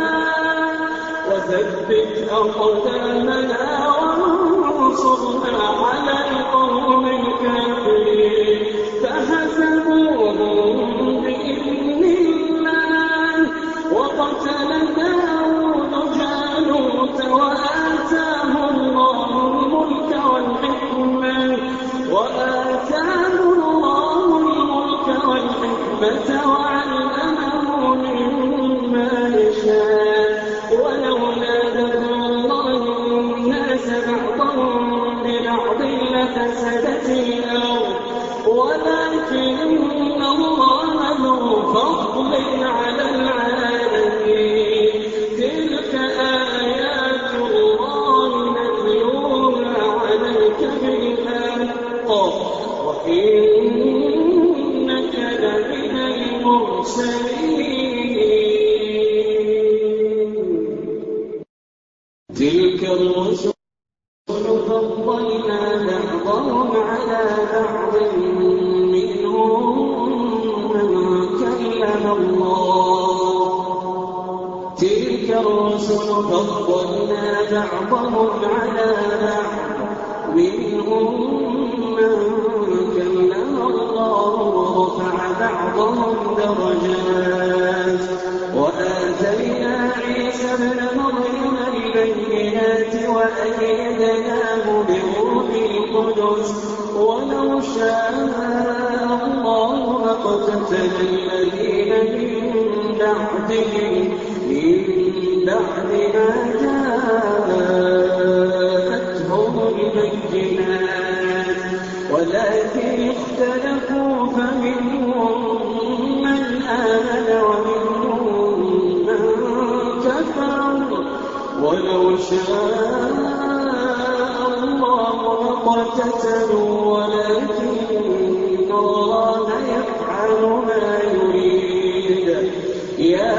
وثبت أقدامنا وانصرنا على القوم الكافرين. فهزموهم بإذن الله وقتل داود جالوت وآتاه الله الملك والحكمة وآتاه الله الملك والحكمة وعلمه مما يشاء ولولا دفع الله الناس بعضهم ببعض لفسدت الأرض ولكن الله ذو فضل على العالمين. تلك آيات الله نتلوها عليك بالحق وإنك لمن المرسلين. تلك الرسل فضلنا بعضهم على بعض منهم من كلم الله تلك الرسل فضلنا بعضهم على بعض منهم من كلم الله ورفع بعضهم درجات وآتينا عيسى ابن مريم البينات وأيدناه بروح القدس ولو شاء الله واقتتل الذين من بعدهم من بعد ما جاءتهم البينات ولكن اختلفوا فمنهم من آمن ومنهم من كفر ولو شاء الله لقتتلوا ولكن الله يفعل ما يريد. يا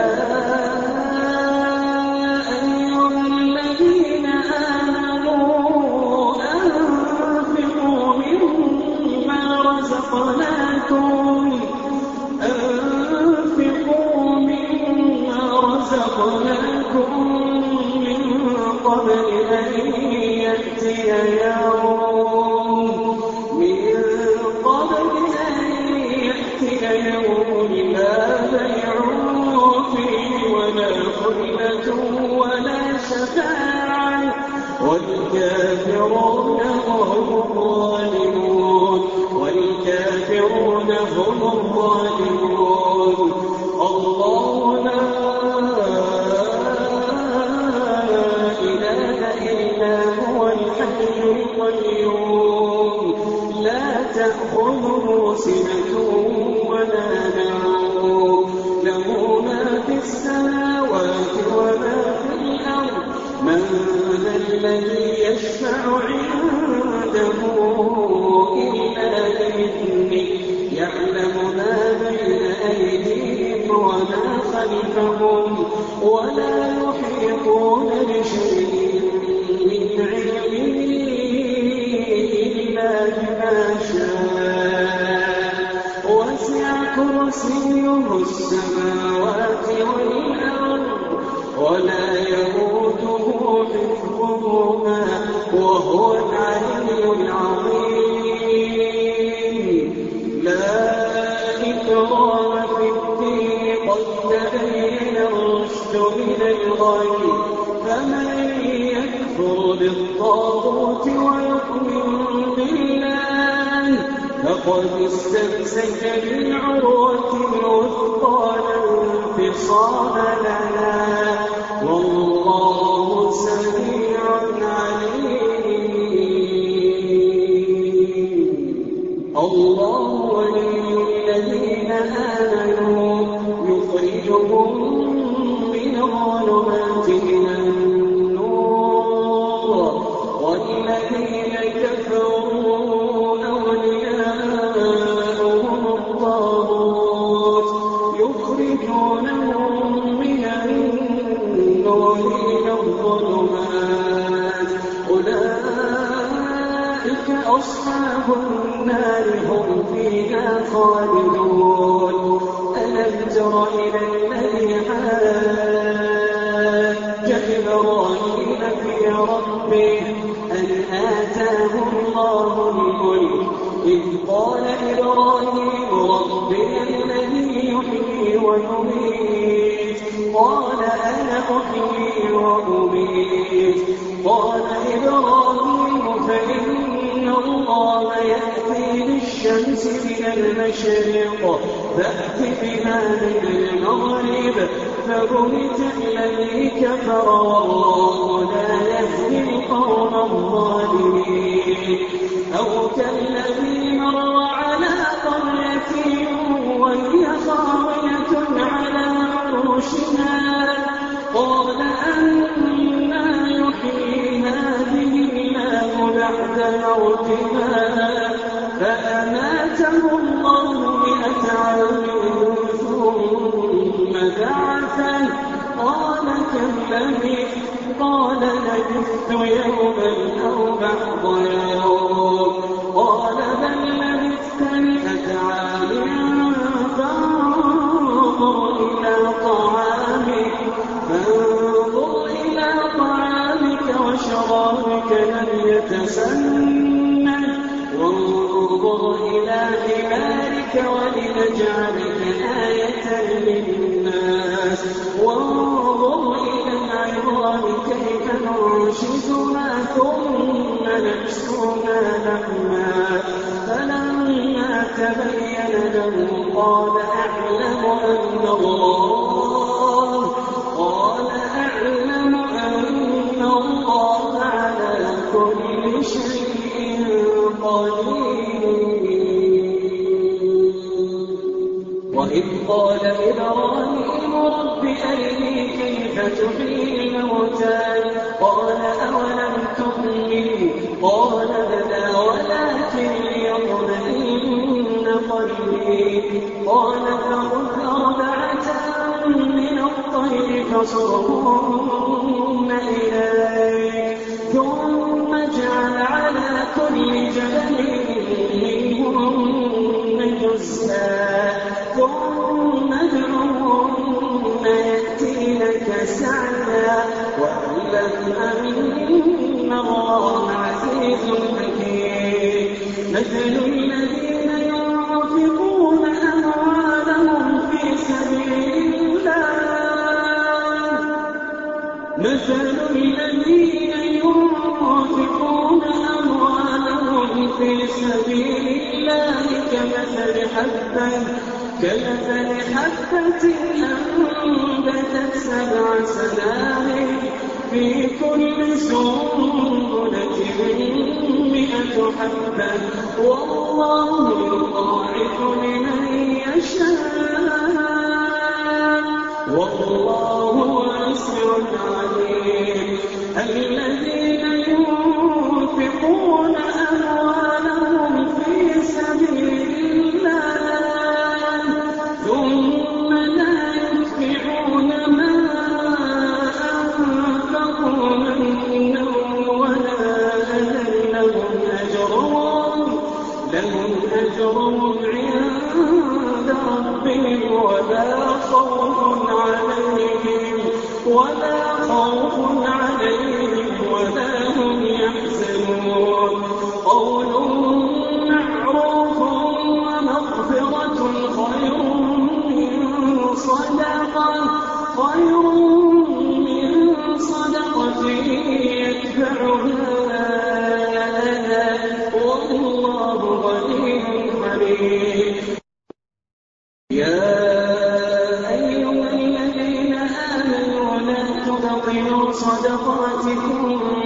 أيها الذين آمنوا أنفقوا مما رزقناكم أنفقوا مما رزقناكم من قبل أن يأتي يوم من قبل أن يأتي يوم لا بيع فيه ولا خلة ولا شفاعة والكافرون هم الظالمون والكافرون هم الظالمون. الله لا إله إلا هو الحي القيوم لا تأخذه سنة ولا نوم له ما في السماوات وما في الأرض من ذا الذي يشفع عنده إلا بإذنه يعلم ما بين أيديهم وما خلفهم ولا يحيطون بشيء من علمه إلا بما شاء وسع كرسيه السماوات والأرض ولا يئوده حفظهما وهو العلي العظيم. لا إكراه في الدين قد تبين الرشد من الغي فمن يكفر بالطاغوت ويؤمن بالله فقد استمسك بالعروة الوثقى لا انفصام لها والله سميع عليم. الله ولي الذين آمنوا يخرجهم من الظلمات إلى النور والذين كفروا أولياؤهم الطاغوت يخرجونهم من النور إلى الظلمات أولئك أصحاب النار هم فيها خالدون. ألم تر إلى الذي حاج إبراهيم في ربه أن آتاه الله الملك إذ قال إبراهيم ربي الذي يحيي ويميت قال أنا أحيي وأميت قال إبراهيم فإن الله يأتي بالشمس من المشرق فأت بها من المغرب فبهت الذي كفر والله لا يهدي القوم الظالمين. أو كالذي مر على قرية وهي خاوية على عروشها قال أنى يحيي هذه الله بعد موتها فأماته الله مئة عام ثم بعثه قال كم لبثت قال لبثت يوما أو بعض يوم قال بل لبثت مئة عام فانظر إلى طعامك فانظر إلى طعامك وشرابك لم يتسنه وانظر إلى حمارك ولنجعلك آية للناس وانظر إلى العظام كيف ننشزها ثم نكسوها لحما فلما تبين له قال أعلم أن الله قال أعلم أن الله على كل شيء قدير. وإذ قال إبراهيم رب أرني كيف تحيي الموتى قال أولم تؤمن قال بلى ولكن ليطمئن قلبي قال فخذ أربعة من الطير فصرهن إليك ثم اجعل على كل جبل منهن جزءا ثم ادعوهن يأتينك سعيا واعلم أن الله عزيز حكيم. مثل الذين ينفقون أموالهم في سبيل الله مثل الذين ينفقون أموالهم في سبيل الله كمثل حبة كمثل حبة أنبتت سبع سنابل في كل سنبلة مئة حبة والله يضاعف لمن يشاء والله واسع عليم. الذين ينفقون أموالهم في سبيل الله ثم لا يتبعون ما أنفقوا منا ولا أذى لهم أجرهم لهم أجرهم عند ربهم ولا خوف عليهم ولا خوف عليهم ولا هم يحزنون. قول معروف ومغفرة خير من صدقة خير من صدقة يتبعها أذى والله غني حليم. يا أيها الذين آمنوا لا تبطلوا صدقاتكم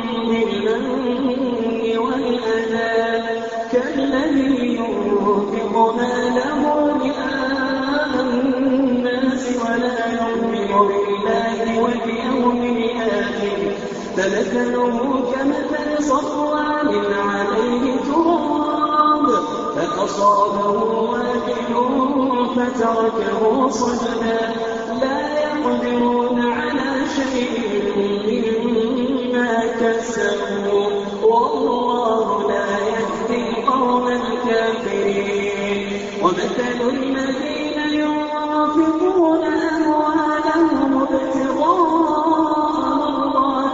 بالمن والأذى كالذي ينفق ماله رئاء الناس ولا يؤمن بالله واليوم الآخر فمثله كمثل صفوان عليه تراب فأصابه وابل فتركه صلدا لا يقدرون على شيء مما كسبوا والله لا يهدي القوم الكافرين. ومثل الذين ينفقون أموالهم ابتغاء مرضات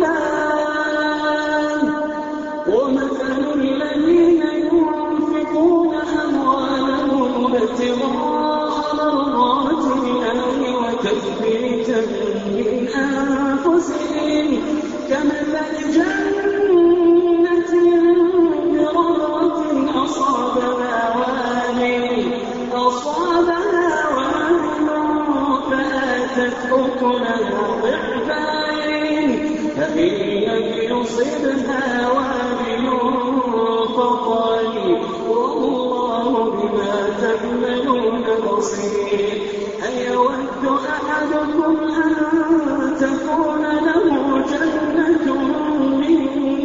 الله ومثل الذين ينفقون أموالهم ابتغاء مرضات الله وتثبيتا من أنفسهم كمثل جنة بربوة أصابها وابل أصابها وابل فآتت أكلها ضعفين فإن لم يصبها وابل فطل والله بما تعملون بصير. أيود أحدكم أن تكون له جنة من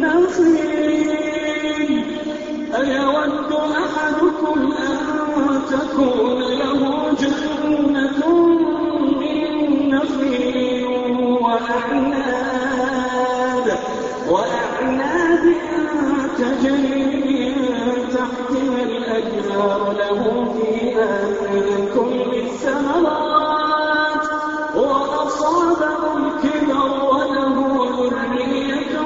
نخيل أيود أحدكم أن تكون له جنة من نخيل وأعناب وأعناب تجري من تحتها الأنهار له فيها من كل الثمرات وأصابه الكبر وله ذرية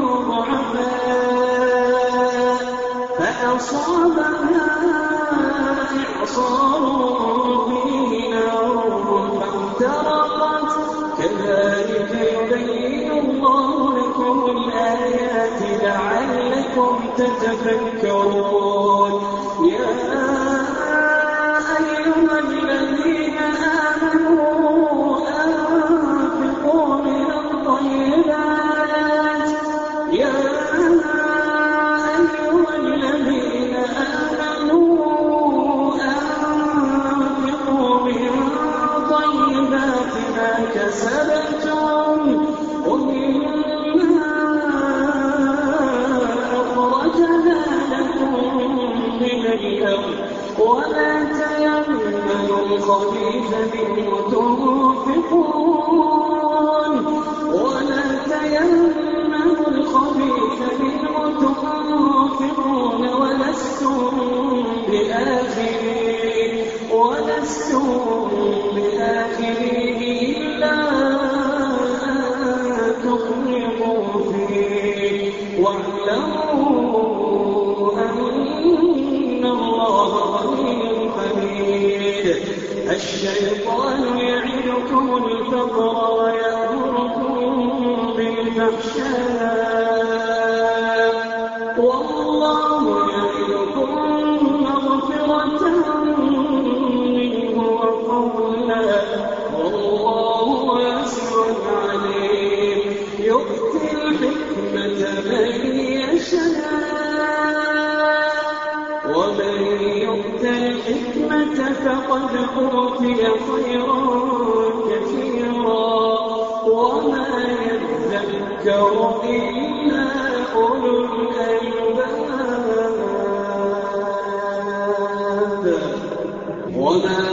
ضعفاء فأصابها إعصار به نار فاحترقت كذلك يبين الله لكم الآيات لعلكم تتفكرون. يا ولا تيمموا الخبيث منه تنفقون ولا تيمموا الخبيث منه تنفقون ولستم بآخره ولستم بآخره إلا أن تغمضوا فيه واعلموا أن الله غني حميد. الشيطان يعدكم الفقر ويأمركم بالفحشاء والله يعدكم مغفرة منه وفضلا والله واسع عليم. يؤتي الحكمة من يشاء ومن يؤت الحكمة فقد أوتي خيرا كثيرا وما يذكر إلا أولو الألباب. وما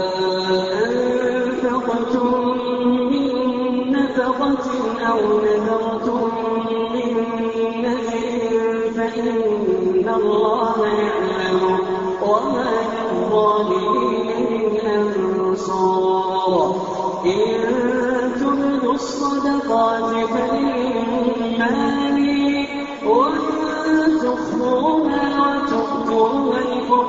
أنفقتم من نفقة أو نذرتم من نذر فإن الله يعلمه وما للظالمين من أنصار. إن تبدوا الصدقات فإنما لي وإن تخفوها وتؤتوها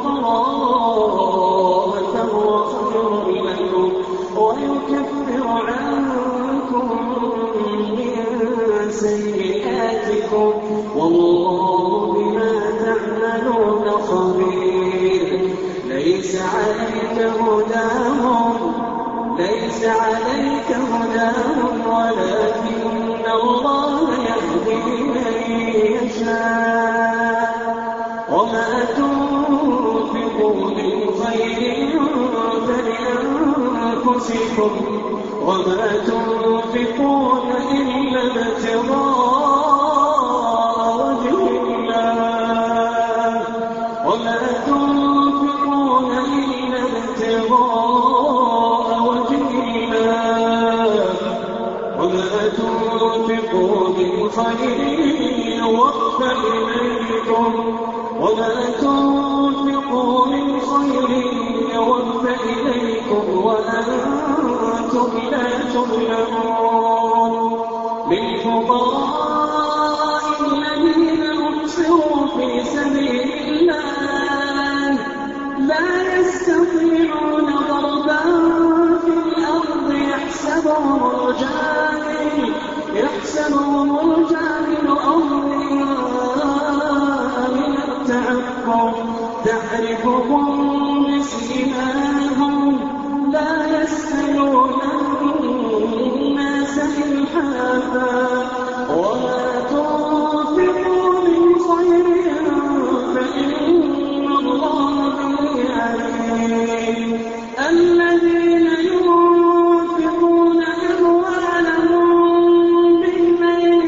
الفقراء فهو خير لكم ويكفر عنكم من سيئاتكم والله بما تعملون خبير. ليس عليك هداهم ليس عليك هداهم ولكن الله يهدي من يشاء. وما تنفقوا من خير فلأنفسكم وما تنفقون إلا ابتغاء وجه الله وما تنفقون إلا ابتغاء وجه الله وما تنفقوا من خير يوفى إليكم وما تنفقوا من خير يوفى إليكم وأنتم لا تظلمون. للفقراء الذين أحصروا في سبيل الله لا يستطيعون ضربا في الأرض يحسبهم الجاهل يحسبهم الجاهل أغنياء من التعفف تعرفهم بسيماهم لا يسألون الناس إلحافا. وما تنفقوا من خير فإن الله به عليم. الذين ينفقون أموالهم بالليل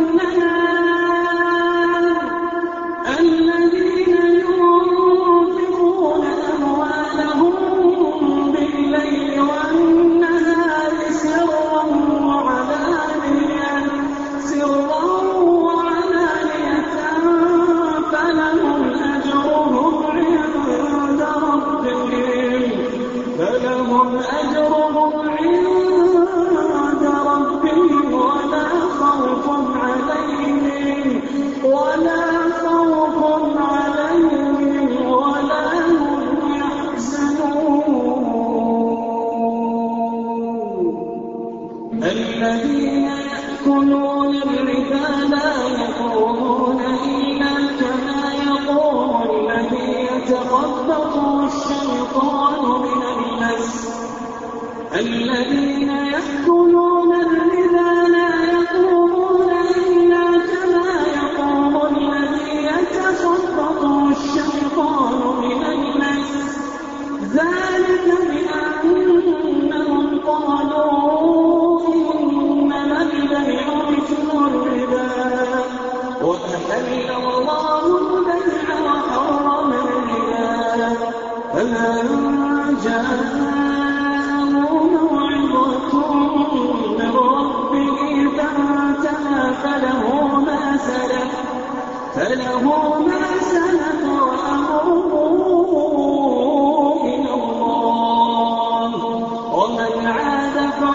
والنهار الذين ينفقون أموالهم بالليل والنهار سرا وعلانية سرا وعلانية فلهم أجرهم عند ربهم فلهم أجرهم عند ربهم ولا خوف عليهم ولا خوف عليهم ولا هم يحزنون. الذين يأكلون الربا لا يقومون إلا كما يقوم الذي يتخبطه الشيطان من المس. الذين يأكلون الربا لا يقومون إلا كما يقوم الذي يتخبطه الشيطان من المس. ذلك بأنهم قالوا إنما البيع مثل الربا وأحل الله البيع وحرم الربا فمن جاءه موعظة من ربه فانتهى فله ما سلف فله ما سلف وأمره إلى الله ومن عاد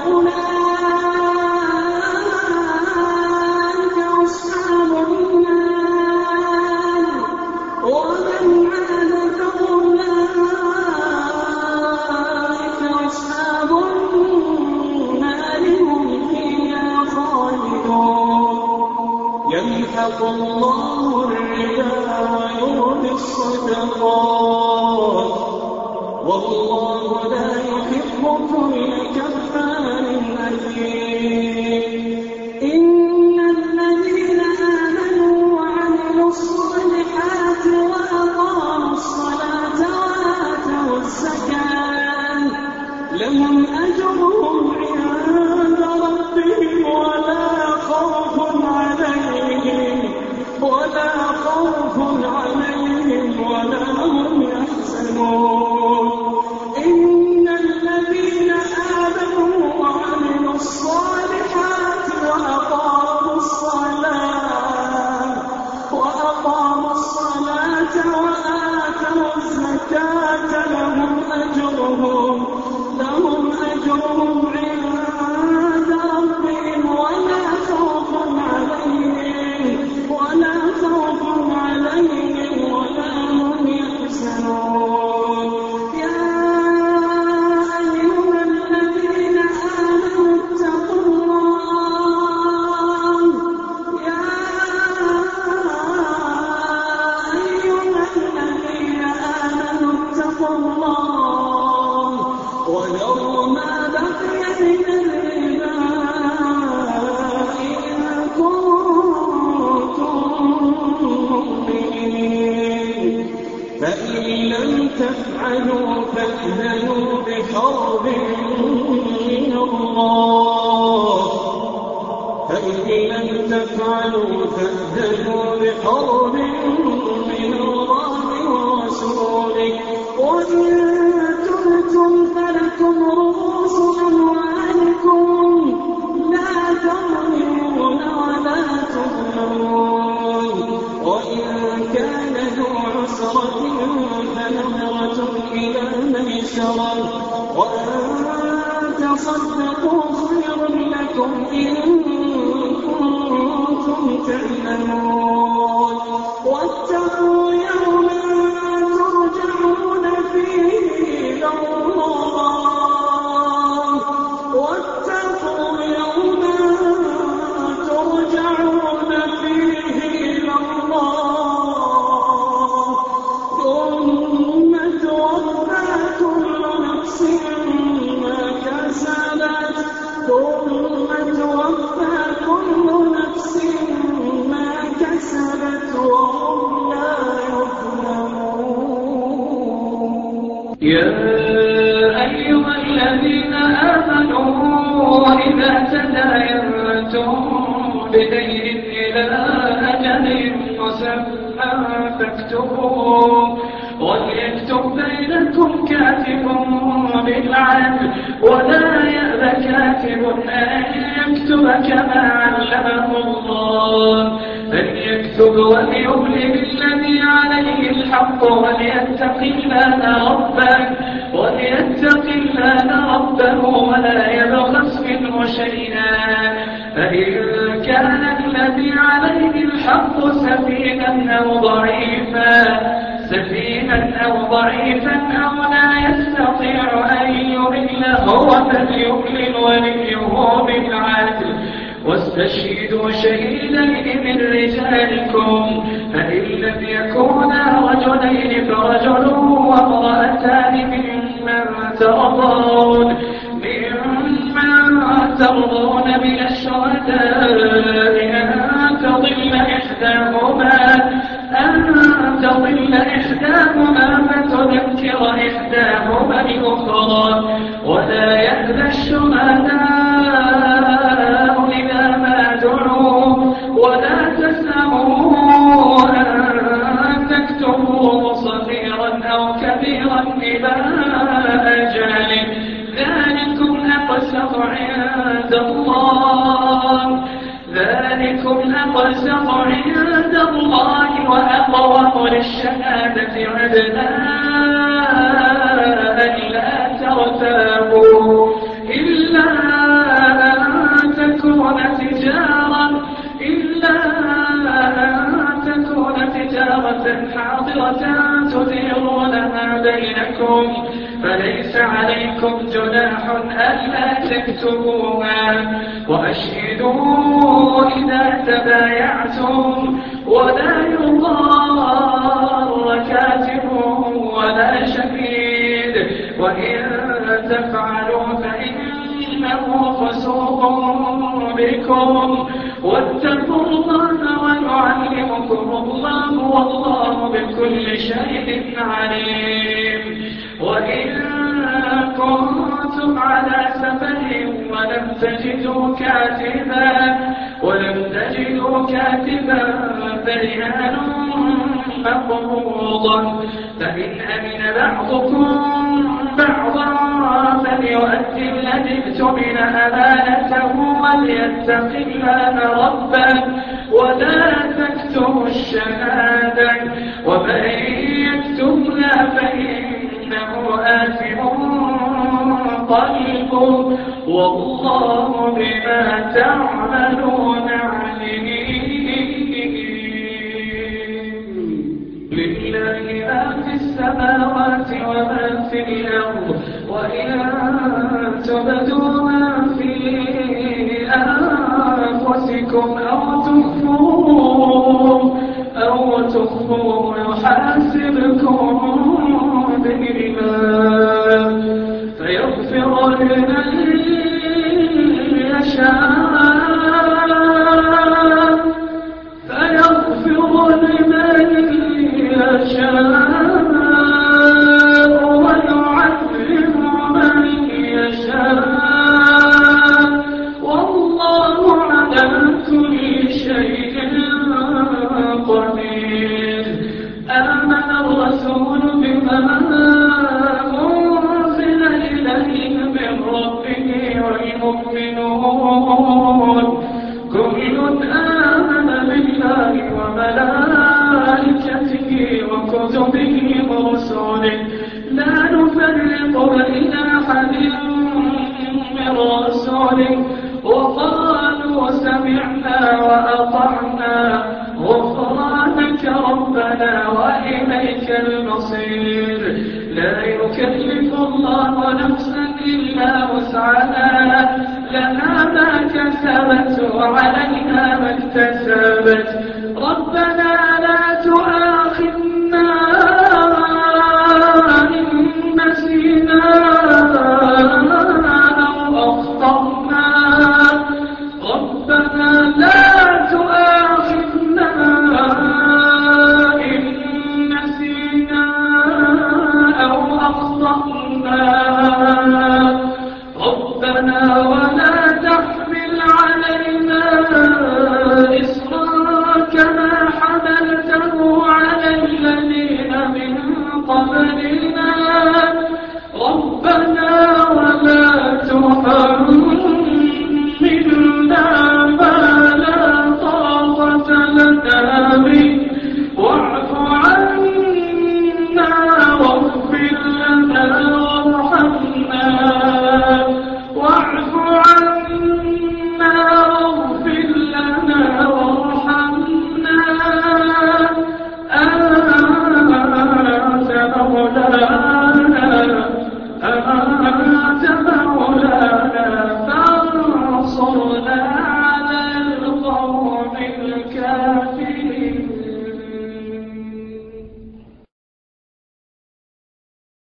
فأولئك أصحاب النار ومن عاد فأولئك أصحاب النار هم فيها خالدون يمحق الله الربا ويربي الصدقات والله لا يحب كل كفار أثيم إن الذين آمنوا وعملوا الصالحات وأقاموا الصلاة وآتوا الزكاة لهم أجرهم عند ربهم ولا خوف عليهم ولا خوف عليهم ولا هم يحزنون إن الذين آمنوا وعملوا الصالحات وأقاموا الصلاة وأقاموا الصلاة وآتوا الزكاة لهم أجرهم لهم أجرهم عند ربهم ولا خوف عليهم ولا خوف عليهم ولا هم يحزنون يا أيها الذين آمنوا اتقوا الله يا أيها الذين آمنوا اتقوا الله وذروا ما بقي من الربا إن كنتم مؤمنين فإن لم تفعلوا فأذنوا بحرب من الله فإن لم تفعلوا فأذنوا بحرب من الله ورسوله وإن تبتم فلكم رؤوس أموالكم لا تظلمون ولا تظلمون وإن كان ذو عسرة فنظرة إلى ميسرة وأن تصدقوا خير لكم إن كنتم تعلمون واتقوا يوما ترجعون فيه إلى الله واتقوا يوما ترجعون فيه إلى الله ثم توفى كل نفس ما كسبت ثم توفى كل نفس ما كسبت وهم لا يظلمون يا أيها الذين آمنوا إذا تداينتم بدين إلى أجل مسمى فاكتبوا وليكتب بينكم كاتب بالعدل ولا يأب كاتب أن يكتب كما علمه الله فليكتب وليبلغ الذي عليه الحق وليتق الله ربه وليتق الله ربه ولا يبخس منه شيئا فإن كان الذي عليه الحق سفيها أو ضعيفا سفيها أو ضعيفا أو لا يستطيع أن يمل هو فليملل وليه بالعدل واستشهدوا شهيدين من رجالكم فإن لم يكونا رجلين فرجل وامرأتان ممن ترضون ممن ترضون من الشهداء أن تضل إحداهما أن تضل إحداهما فتذكر إحداهما الأخرى ولا يأبى الشهداء إذا ما دعوا ولا تسأموا أن تكتبوه صغيرا أو كبيرا إلى أجل ذلكم أقسط عند الله ذلكم أقسط عند الله وأقوم للشهادة عدنا ألا ترتابوا إلا أن تكون تجارة إلا أن تكون تجارة حاضرة تديرونها بينكم فليس عليكم جناح ألا تكتبوها وأشهدوا إذا تبايعتم ولا يضار كاتب ولا شهيد وإن تفعلوا فإنه فسوق بكم واتقوا الله ويعلمكم الله والله بكل شيء عليم وإن كنتم على سفر ولم تجدوا كاتبا ولم تجدوا كاتبا فرهان مقبوضا فإن أمن بعضكم بعضا فليؤدي الذي اؤتمن أمانته وليتق الله ربه ولا تكتموا الشهادة ومن يكتمها فإنه آثم قلبه والله بما تعملون عليم لله ما في السماوات وما في الأرض وإن تبدوا ما في أنفسكم أو تخفوه أو تخفوه يحاسبكم به الله فيغفر لمن يشاء فيغفر لمن يشاء ويعذب من يشاء والله على كل شيء قدير آمن الرسول بما أنزل إليه من ربه والمؤمنون كل آمن بالله وملائكته وكتبه ورسله لا نفرق بين أحد من رسله وقالوا سمعنا وأطعنا غفرانك ربنا وإليك المصير لا يكلف الله نفسا إلا وسعها لها ما كسبت وعليها ما اكتسبت